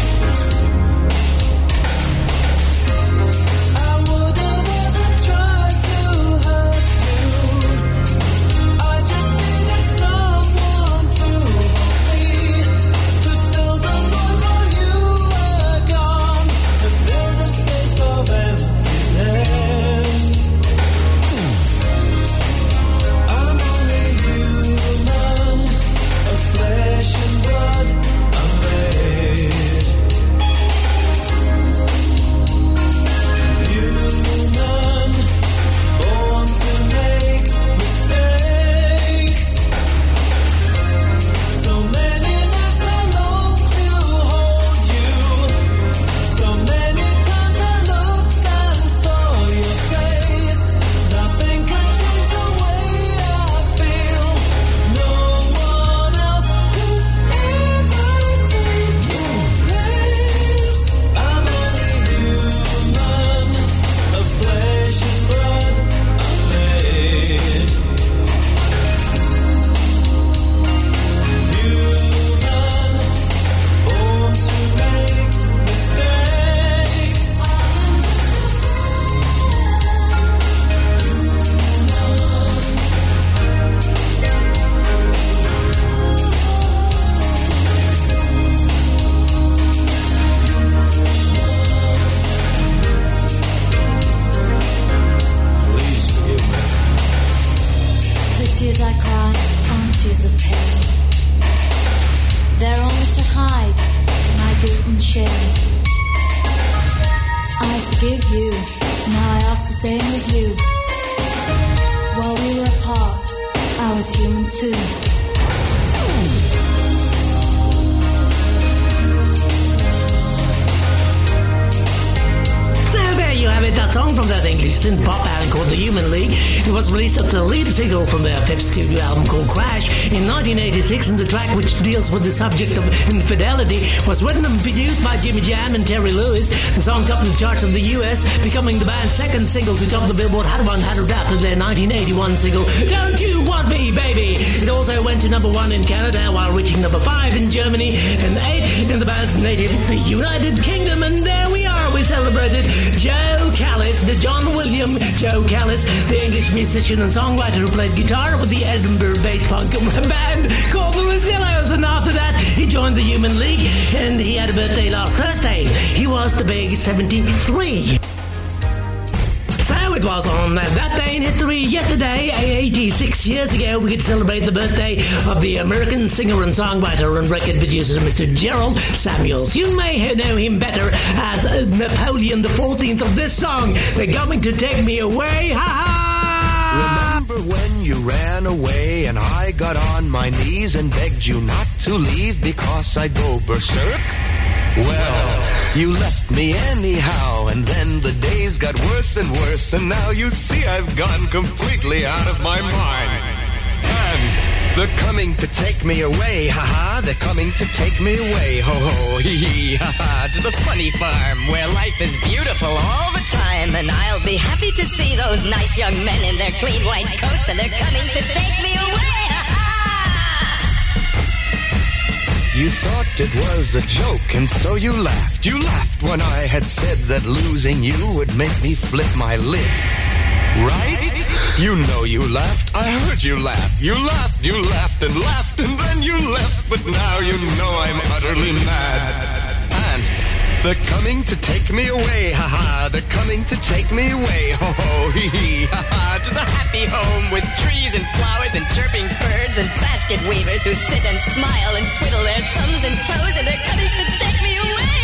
good and share. I forgive you, now I ask the same of you. While we were apart, I was human too. So there you have it, that song from that English synth pop band called The Human League. It was released as the lead single from their fifth studio album called Crash in nineteen eighty-six, and the track, which deals with the subject of infidelity, was written and produced by Jimmy Jam and Terry Lewis. The song topped the charts of the U S, becoming the band's second single to top the Billboard Hot one hundred after their nineteen eighty-one single Don't You Want Me Baby. It also went to number one in Canada while reaching number five in Germany and eight in the band's native United Kingdom. And there we are, we celebrated Joe Callis, the John William Joe Callis, the English musician and songwriter who played guitar with the Edinburgh bass funk band called the Rosillos. And after that, he joined the Human League, and he had a birthday last Thursday. He was the big seventy-three. So it was on that day in history yesterday, eighty-six years ago, we could celebrate the birthday of the American singer and songwriter and record producer, Mister Gerald Samuels. You may know him better as Napoleon the fourteenth of this song, They're Coming to Take Me Away. Ha ha! Remember when you ran away and I got on my knees and begged you not to leave because I'd go berserk? Well, you left me anyhow, and then the days got worse and worse, and now you see I've gone completely out of my mind. And they're coming to take me away, ha-ha, they're coming to take me away, ho-ho, hee-hee, ha-ha, to the funny farm where life is beautiful all the time, and I'll be happy to see those nice young men in their clean white coats, and they're coming to take me away, ha-ha. You thought it was a joke, and so you laughed. You laughed when I had said that losing you would make me flip my lid. Right? You know you laughed. I heard you laugh. You laughed, you laughed and laughed, and then you left. But now you know I'm utterly mad. And they're coming to take me away, ha-ha. They're coming to take me away, ho-ho, hee-hee, ha-ha. To the happy home with trees and flowers and chirping birds and basket weavers who sit and smile and twiddle their thumbs and toes, and they're coming to take me away,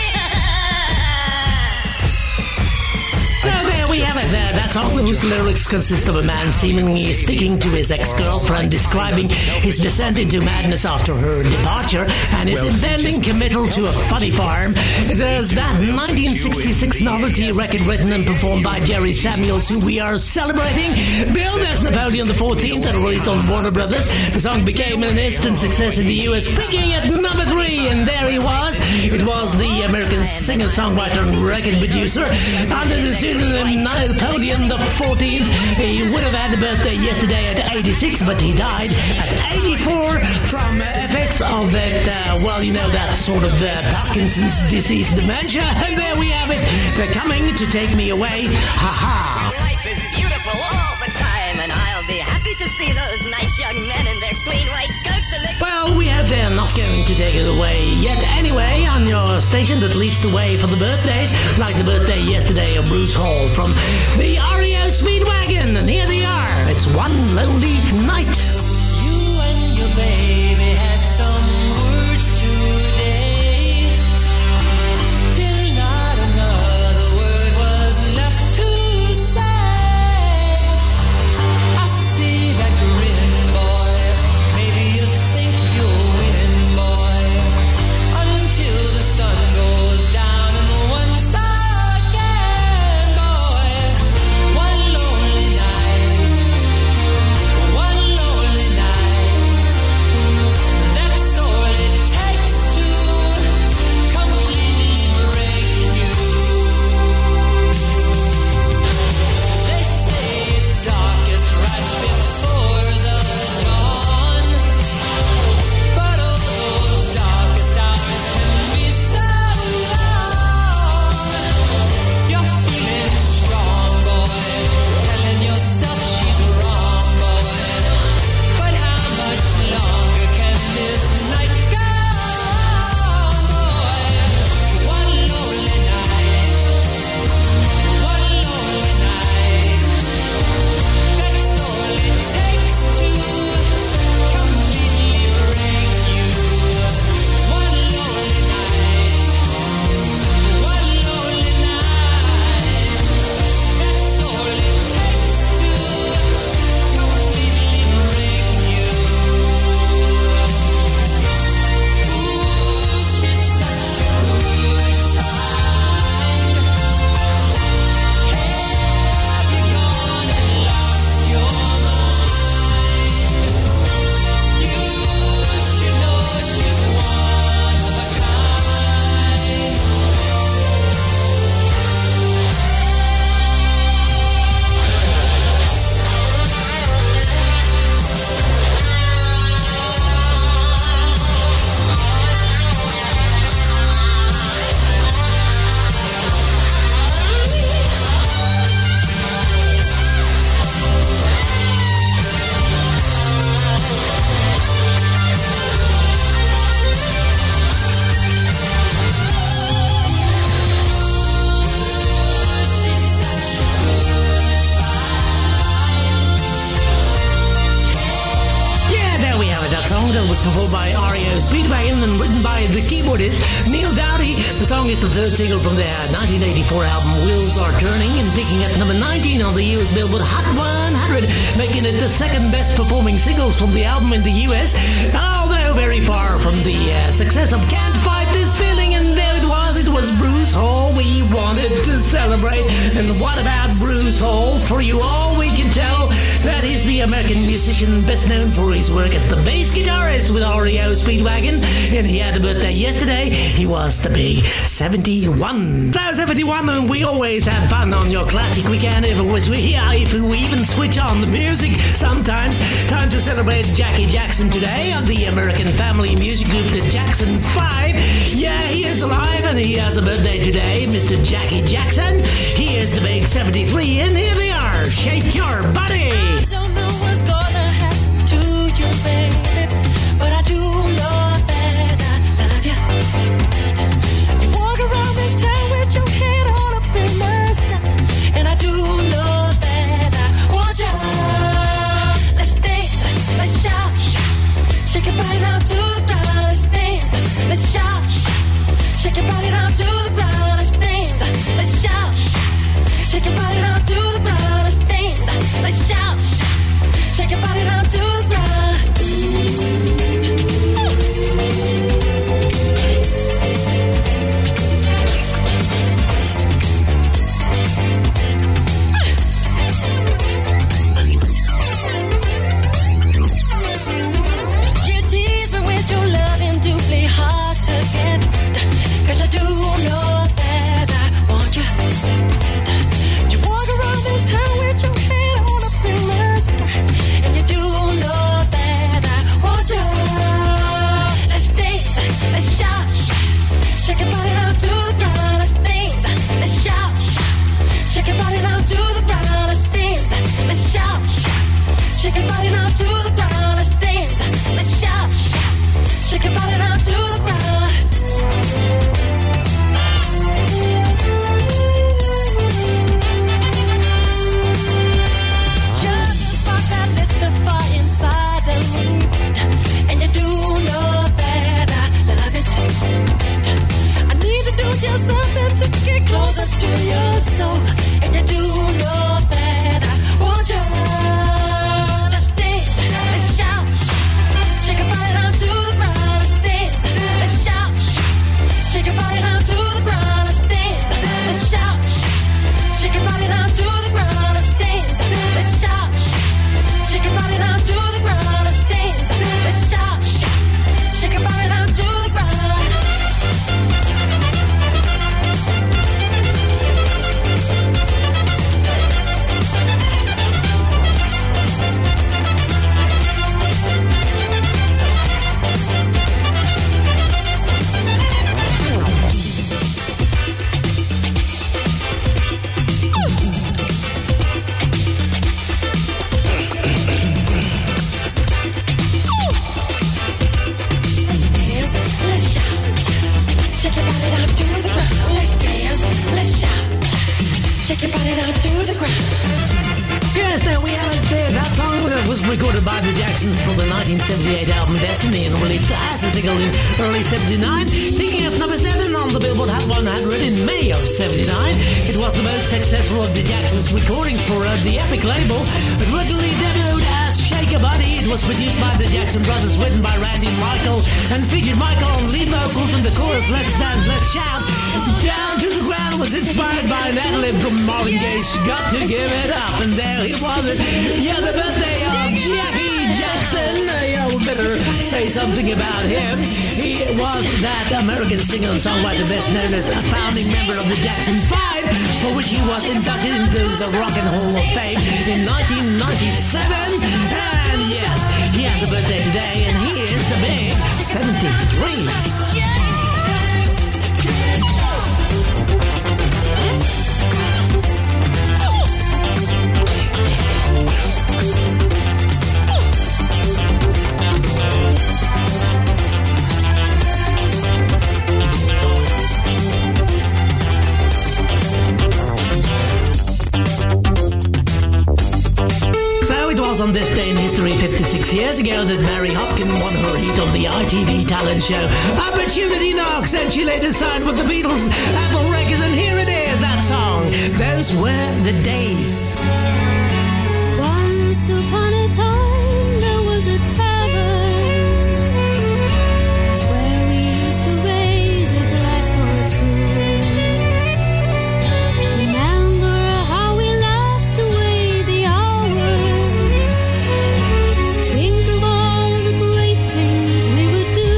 So there we have it. Uh, that song, whose lyrics consist of a man seemingly speaking to his ex-girlfriend, describing his descent into madness after her departure, and his impending committal to a funny farm. There's that nineteen sixty-six novelty record written and performed by Jerry Samuels, who we are celebrating, billed as Napoleon the fourteenth and released on Warner Brothers. The song became an instant success in the U S, peaking at number three, and there he was. It was the American singer-songwriter and record producer under the pseudonym Napoleon the fourteenth. He would have had a birthday yesterday at eighty-six, but he died at eighty-four from uh, effects of that, uh, well, you know, that sort of uh, Parkinson's disease dementia. And there we have it. They're coming to take me away. Ha ha. Life is beautiful all the time, and I'll be happy to see those nice young men in their clean white coats and their... Well, we hope they're not going to take it away yet anyway on your station that leads the way for the birthdays, like the birthday yesterday of Bruce Hall from the R E O Speedwagon. And here they are. It's One Lonely Night. You and your baby had some words today, till not another word was left to say. I see that grin, boy. Maybe you think you're winning, boy, until the sun goes down and once again, boy. One lonely night, one lonely night. That's all performed by R E O Speedwagon and written by the keyboardist Neil Dowdy. The song is the third single from their nineteen eighty-four album Wheels Are Turning and peaking at number nineteen on the U S Billboard Hot one hundred, making it the second best performing singles from the album in the U S, although very far from the uh, success of Can't Fight This Feeling. And there it was, it was Bruce Hall we wanted to celebrate. And what about Bruce Hall? For you all, we can tell that he's the American musician best known for his work as the bass guitarist with R E O Speedwagon, and he had a birthday yesterday. He was the big seventy-one. So seventy-one, and we always have fun on your classic weekend. If it was here, if we even switch on the music sometimes. Time to celebrate Jackie Jackson today of the American family music group, the Jackson Five. Yeah, he is alive and he has a birthday today, Mister Jackie Jackson. He is the big seventy-three, and here they are. Shake your body. I don't know what's gonna happen to you, baby, but I do know that I love you. You walk around this town with your head all up in the sky, and I do know that I want you. Let's dance, let's shout, shake your body down to the ground. Let's dance, let's shout, shake your body down to the ground. Let's dance, let's shout, shake your body down to the ground. Let's dance, let's shout, shake your body down to the ground. You tease me with your loving, doubly hard to get, 'cause I do know that I want you. You walk around this town with your head on up in the sky, and you do know that I want you. Let's dance, let's shout, shake your body down to the ground. Let's dance, let's shout, shake your body down to the ground. Let's dance, let's shout, shake your body down to the ground. Let's dance, let's shout, shake your body down to the ground. You're the spark that lit the fire inside of me, and you do know that I love it. I need to do just something to get closer to your soul, and you do know that I want you. Let's dance, let's shout, shake your body down to the ground. Let's dance, let's shout, shake your body down to the ground. Let's dance, let's shout, shake your body down to the ground. Let's dance, let's shout, shake your body down to the ground. Let's dance, let's shout, shake your body down to the ground. Let's dance, let's shout, shake your body down to the ground. Let's dance, let's shout, shake your body down to the ground. Yes, there we have it there. That song was recorded by the Jacksons for the nineteen seventy-eight album Destiny and released as a single in early seventy-nine, peaking at number seven on the Billboard Hot one hundred in May of seventy-nine. It was the most successful of the Jacksons' recordings for uh, the Epic label. It originally debuted as Shake Your Body. It was produced by the Jackson Brothers, written by Randy and Michael, and featured Michael on lead vocals and the chorus Let's Dance, Let's Shout. Down to the Ground was inspired by an ad-lib from Marvin Gaye's Got to Give It Up, and there he was. Yeah, the birthday of Jackie Jackson. Uh, yeah, we better say something about him. He was that American singer and songwriter best known as a founding member of the Jackson Five, for which he was inducted into the Rock and Hall of Fame in nineteen ninety-seven. And yes, he has a birthday today, and he is the big seventy-three. was on this day in history fifty-six years ago that Mary Hopkin won her heat on the I T V talent show Opportunity Knocks, and she later signed with the Beatles, Apple Records, and here it is, that song, Those Were the Days. Once upon a time there was a tavern where we used to raise a glass or two. Remember how we laughed away the hours. Think of all the great things we would do.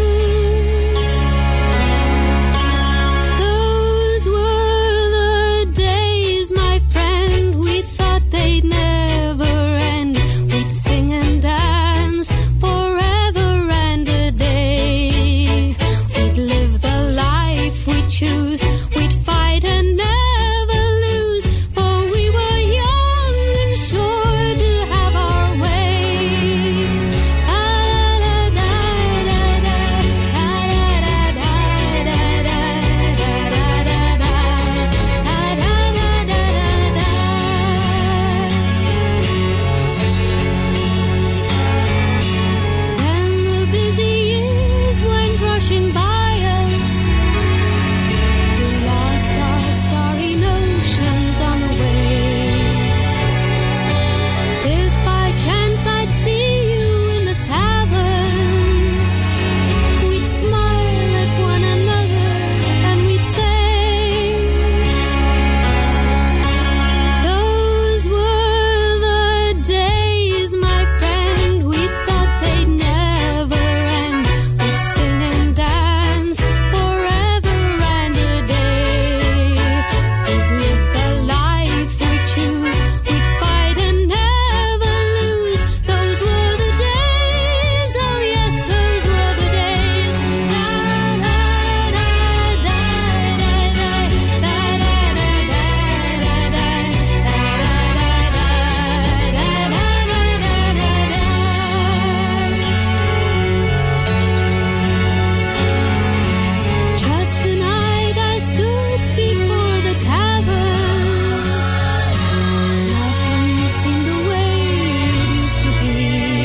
Those were the days, my friend, we thought they'd never end. We'd sing and dance forever and a day. We'd live the life we choose. We'd fight and never lose, for we were young and sure to have our way. Then the busy years went rushing by us. We lost our starry notions on the way. If by chance I'd see you in the tavern, we'd smile at one another and we'd say, those were the days, my friend, we thought they'd never end. We'd sing and dance forever and a day. We'd live the life we choose. We'd fight and never lose. Those were the days, oh yes, those were the days. La la da da da da da da da da Just tonight I stood before the tavern. Nothing seemed the way it used to be.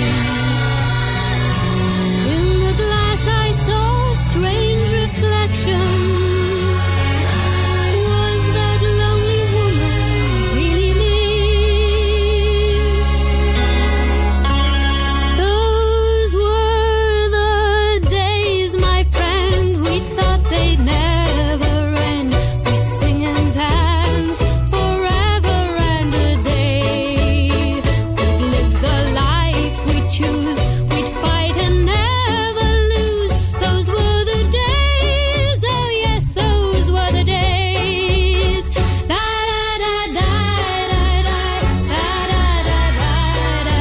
In the glass I saw strange reflections. Was that lonely woman really me? Those were the days, my friend, we thought they'd never end. We'd sing and dance forever and a day. We'd live the life we choose. We'd fight and never lose. Those were the days, oh yes, those were the days. La da da da da da da da da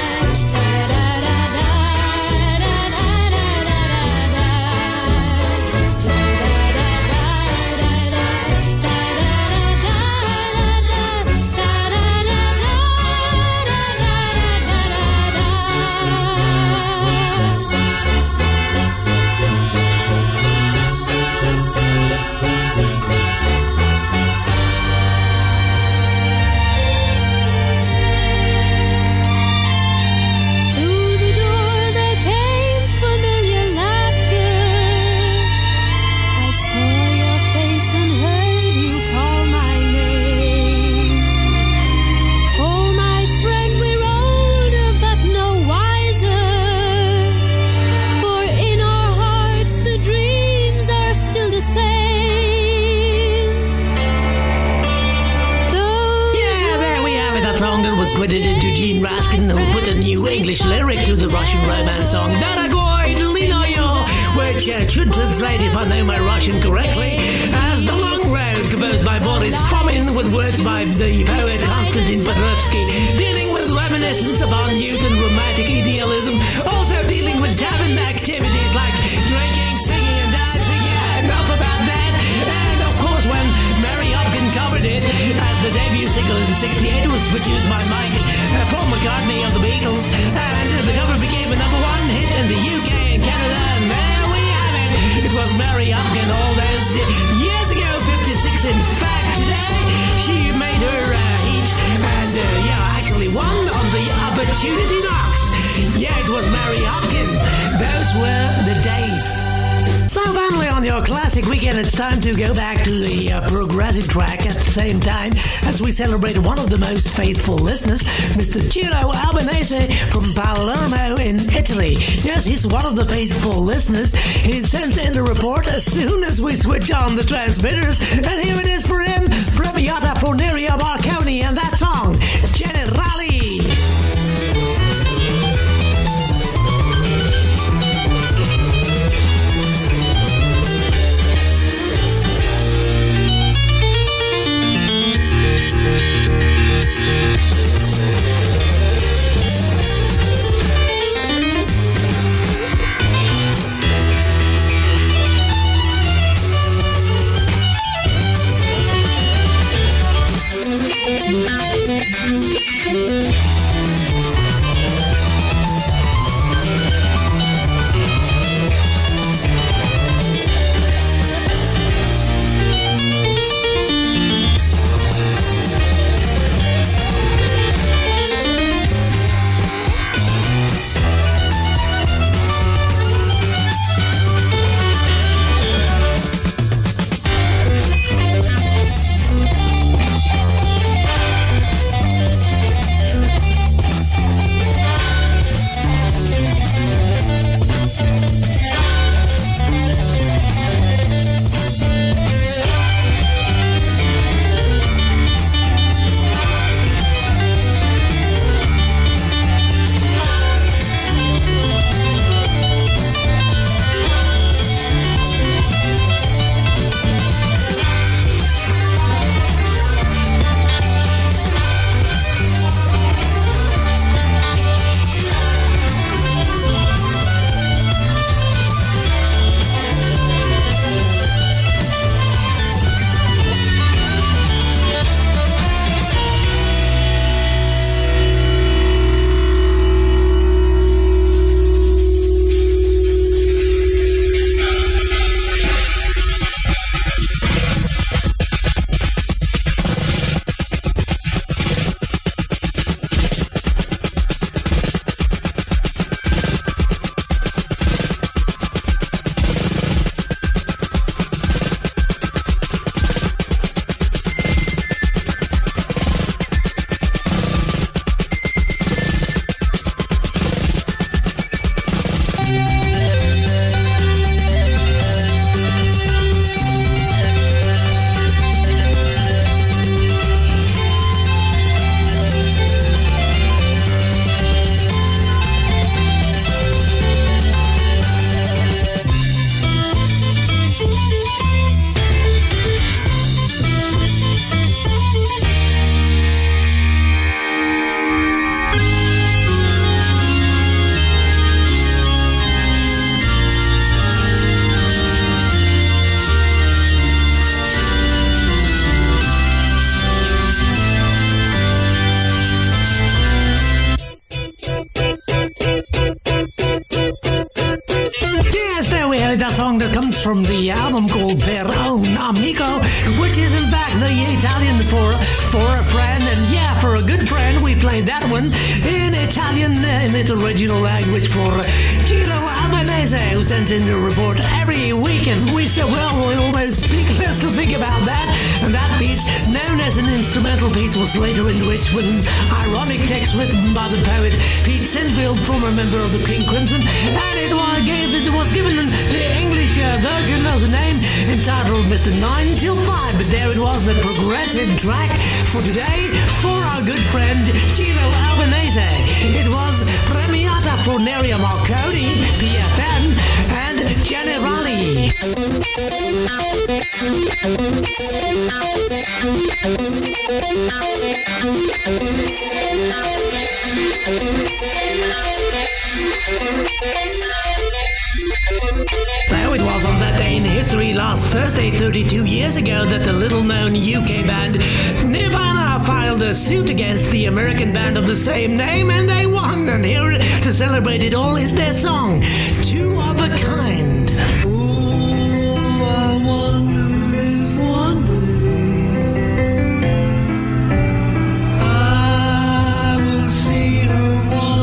Through the door there came familiar laughter. I saw your face and heard you call my name. Oh, my friend, we're older but no wiser. For in our hearts the dreams are still the same. Those Yeah, there we have it. That song that was credited to Gene Raskin, who put a new English lyric to the Russian romance song Daragoy Dlinoyo, which uh, should translate, if I know my Russian correctly, as The Long Road, composed by Boris Fomin, with words by the poet Konstantin Petrovsky, dealing with reminiscence about Newton romantic idealism, also dealing with tavern activities like drinking, singing, and dancing. Yeah, enough about that. And of course, when Mary Hopkin covered it as the debut single in sixty-eight, it was produced by Mike uh, Paul McCartney of the Beatles, and the cover became a number one hit in the U K and Canada, and there we have it. It was Mary Hopkin all those years ago, fifty-six in fact. Today, she made her uh, heat, and uh, yeah, actually won on the Opportunity Opportunity Knocks. Yeah, it was Mary Hopkins. Those were the days. So finally on your classic weekend, it's time to go back to the uh, progressive track at the same time as we celebrate one of the most faithful listeners, Mister Giro Albanese from Palermo in Italy. Yes, he's one of the faithful listeners. He sends in the report as soon as we switch on the transmitters, and here it is for him, Premiata for Neria Marconi, and that song, Generali. From the album called Per un Amico, which is in fact the Italian for for a friend, and yeah, for a good friend, we played that one in Italian uh, in its original language for Giro Albanese, who sends in the report every weekend. We said, well, we almost speak less to think about that, and that piece, known as an instrumental piece, was later enriched with an ironic text written by the poet Pete Sinfield, former member of the King Crimson, and it was, gave, it was given the English uh, version of the name entitled Mister nine till five, but there it was, the progressive track for today for our good friend Giro Albanese. It was Premiata for Neria Marconi, P F N, and Generali. So it was on that day in history last Thursday, thirty-two years ago, that the little-known U K band Nirvana filed a suit against the American band of the same name, and they won. And here to celebrate it all is their song, Two of a Kind. I will see her one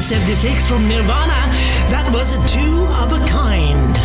seventy-six from Nirvana. That was a Two of a Kind.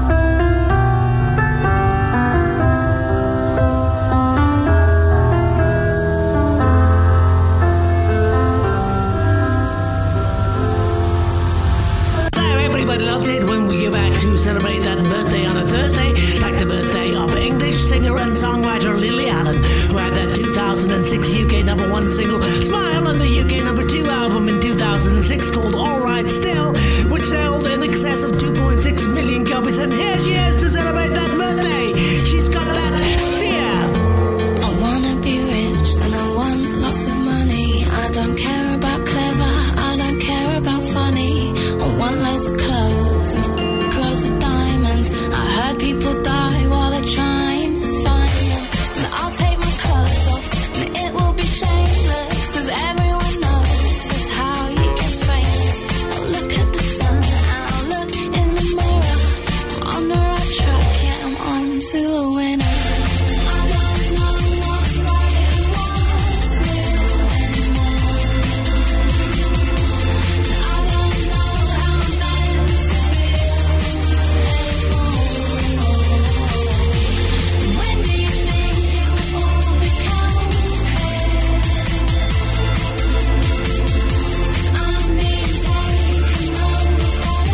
Everybody loves it when we go back to celebrate that birthday on a Thursday, like the birthday of English singer and songwriter Lily Allen, who had that two thousand six U K number one single, Smile, and the U K number two album in two thousand six called All Right Still, which sold in excess of two point six million copies. And here she is to celebrate that birthday. She's got that fear. I wanna be rich and I want lots of money. I don't care about clever, I don't care about funny. I want loads of clothes and clothes of diamonds. I heard people die while they're trying to find them. And I'll take my clothes off and it will be shameless, 'cause everyone knows that's how you get famous. I'll look at the sun and I'll look in the mirror. I'm on the right track, yeah, I'm on to a winner. I don't know what's right and what's real anymore. I don't know how I'm meant to feel anymore. When do you think it will all become clear? I'm being taken over by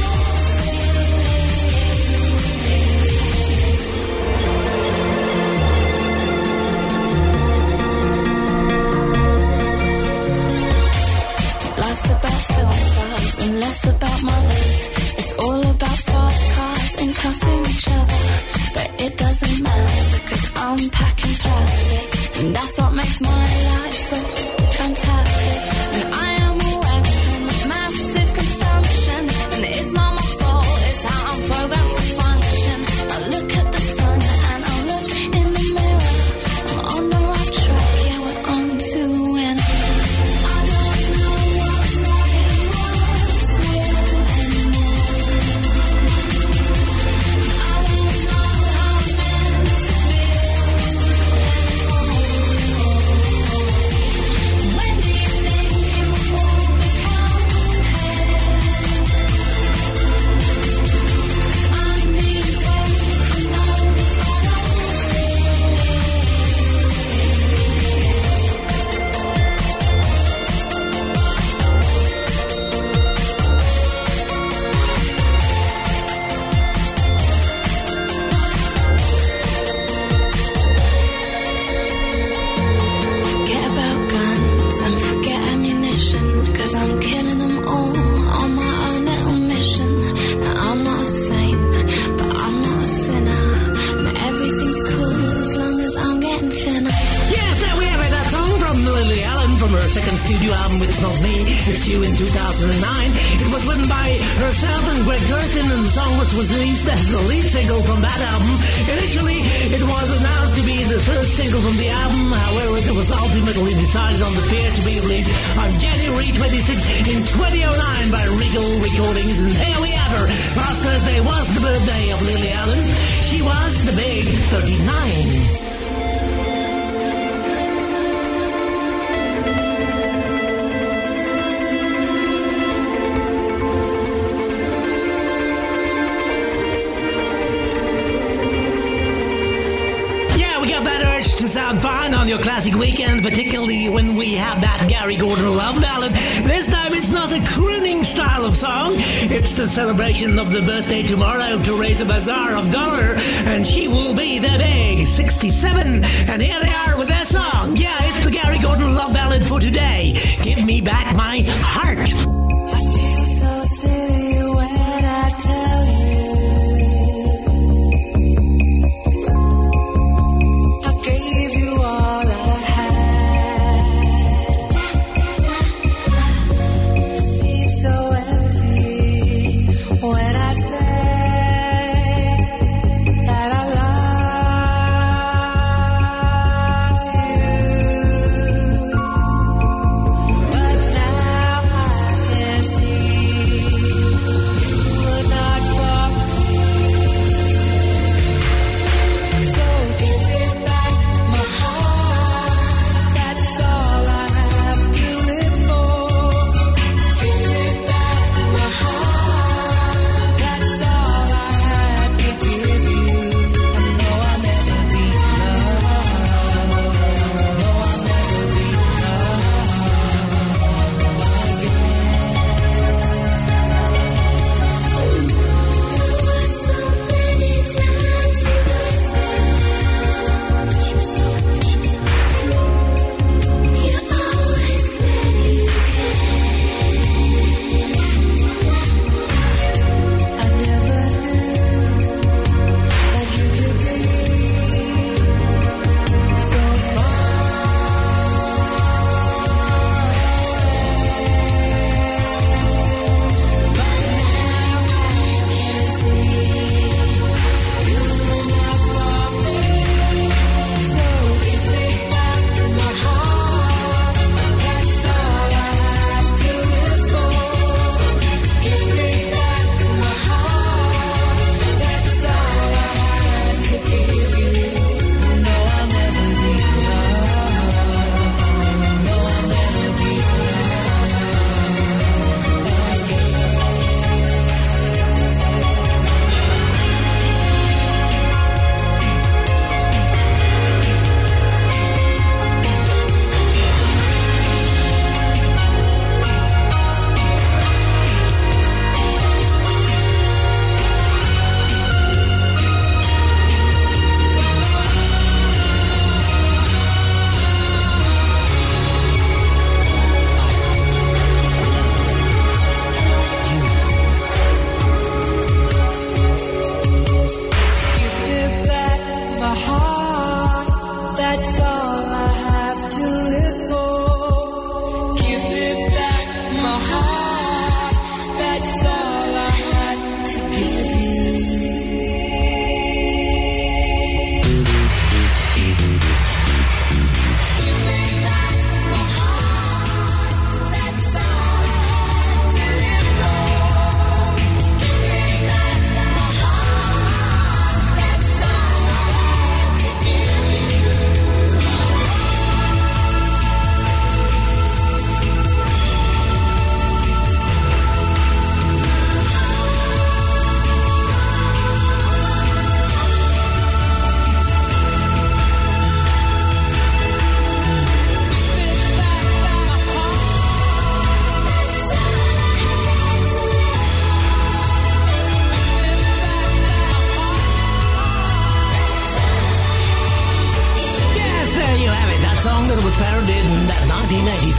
Life's about film stars and less about mothers. It's all about fast cars and cussing each other. But it doesn't matter, 'cause I'm packing plastic, and that's what makes my life so fantastic. And I am a weapon of massive consumption, and it's not my fault, it's how I'm programmed to function. I look at the sun and I look in the mirror. I'm on the right track, yeah, we're on to a winner. I don't know what's right and what's real anymore. I don't know how I'm meant to feel anymore. When do you think it will all become clear? I'm being taken over by Forget about guns and forget ammunition, 'cause I'm killing them all on my own little mission. Now I'm not a saint, but I'm not a sinner. Now everything's cool as long as I'm getting thinner. Yes, there we have it. That song from Lily Allen from her second studio album, It's Not Me, It's You, in two thousand nine. It was written by herself and Greg Kurstin, and the song was released as the lead single from that album. Initially, it was announced to be the first single from the album. However, it was ultimately decided on the pair to be released on January twenty-sixth in twenty oh nine by Regal Recordings. And here we have her. Last Thursday was the birthday of Lily Allen. She was the big thirty-nine. Yeah, we got that urge to sound fine on your classic weekend, particularly when we have that Gary Gordon love ballad. This time it's not a crooning style of song. It's the celebration of the birthday tomorrow of Teresa Bazaar of Dollar, and she will be the big sixty-seven. And here they are with their song. Yeah, it's the Gary Gordon love ballad for today. Give me back my heart. I feel so silly when I tell you I gave you all I had. It seems so empty when I say that I love you. But now I can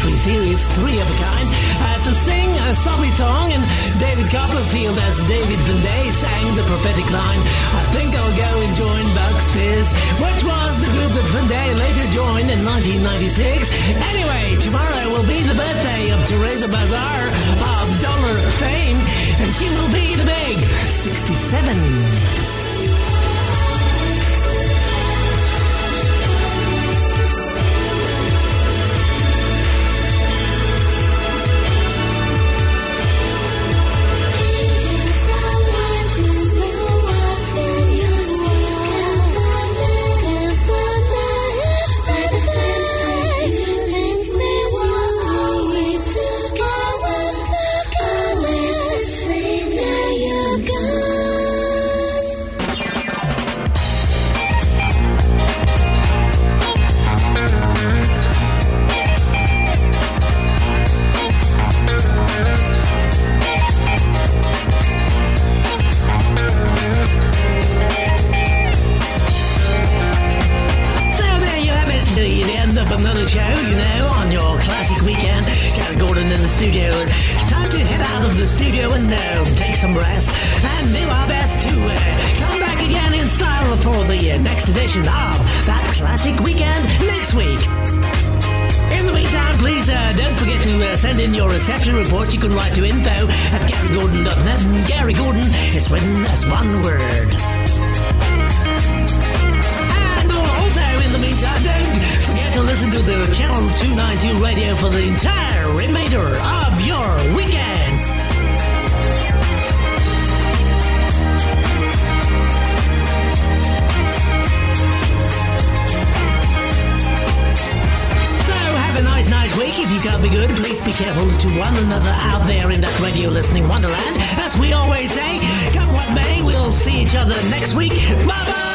three series, three of a kind, uh, to sing a soppy song, and David Copperfield as David Van Day sang the prophetic line, I think I'll go and join Bucks Fizz, which was the group that Van Day later joined in nineteen ninety-six. Anyway, tomorrow will be the birthday of Teresa Bazar of Dollar fame, and she will be the big sixty-seven. Another show, you know, on your classic weekend. Gary Gordon in the studio. It's time to head out of the studio and uh, take some rest and do our best to uh, come back again in style for the uh, next edition of that classic weekend next week. In the meantime, please uh, don't forget to uh, send in your reception reports. You can write to info at gary gordon dot net, and Gary Gordon is written as one word. In the meantime, don't forget to listen to the Channel two ninety-two radio for the entire remainder of your weekend. So, have a nice, nice week. If you can't be good, please be careful to one another out there in that radio listening wonderland. As we always say, come what may, we'll see each other next week. Bye-bye!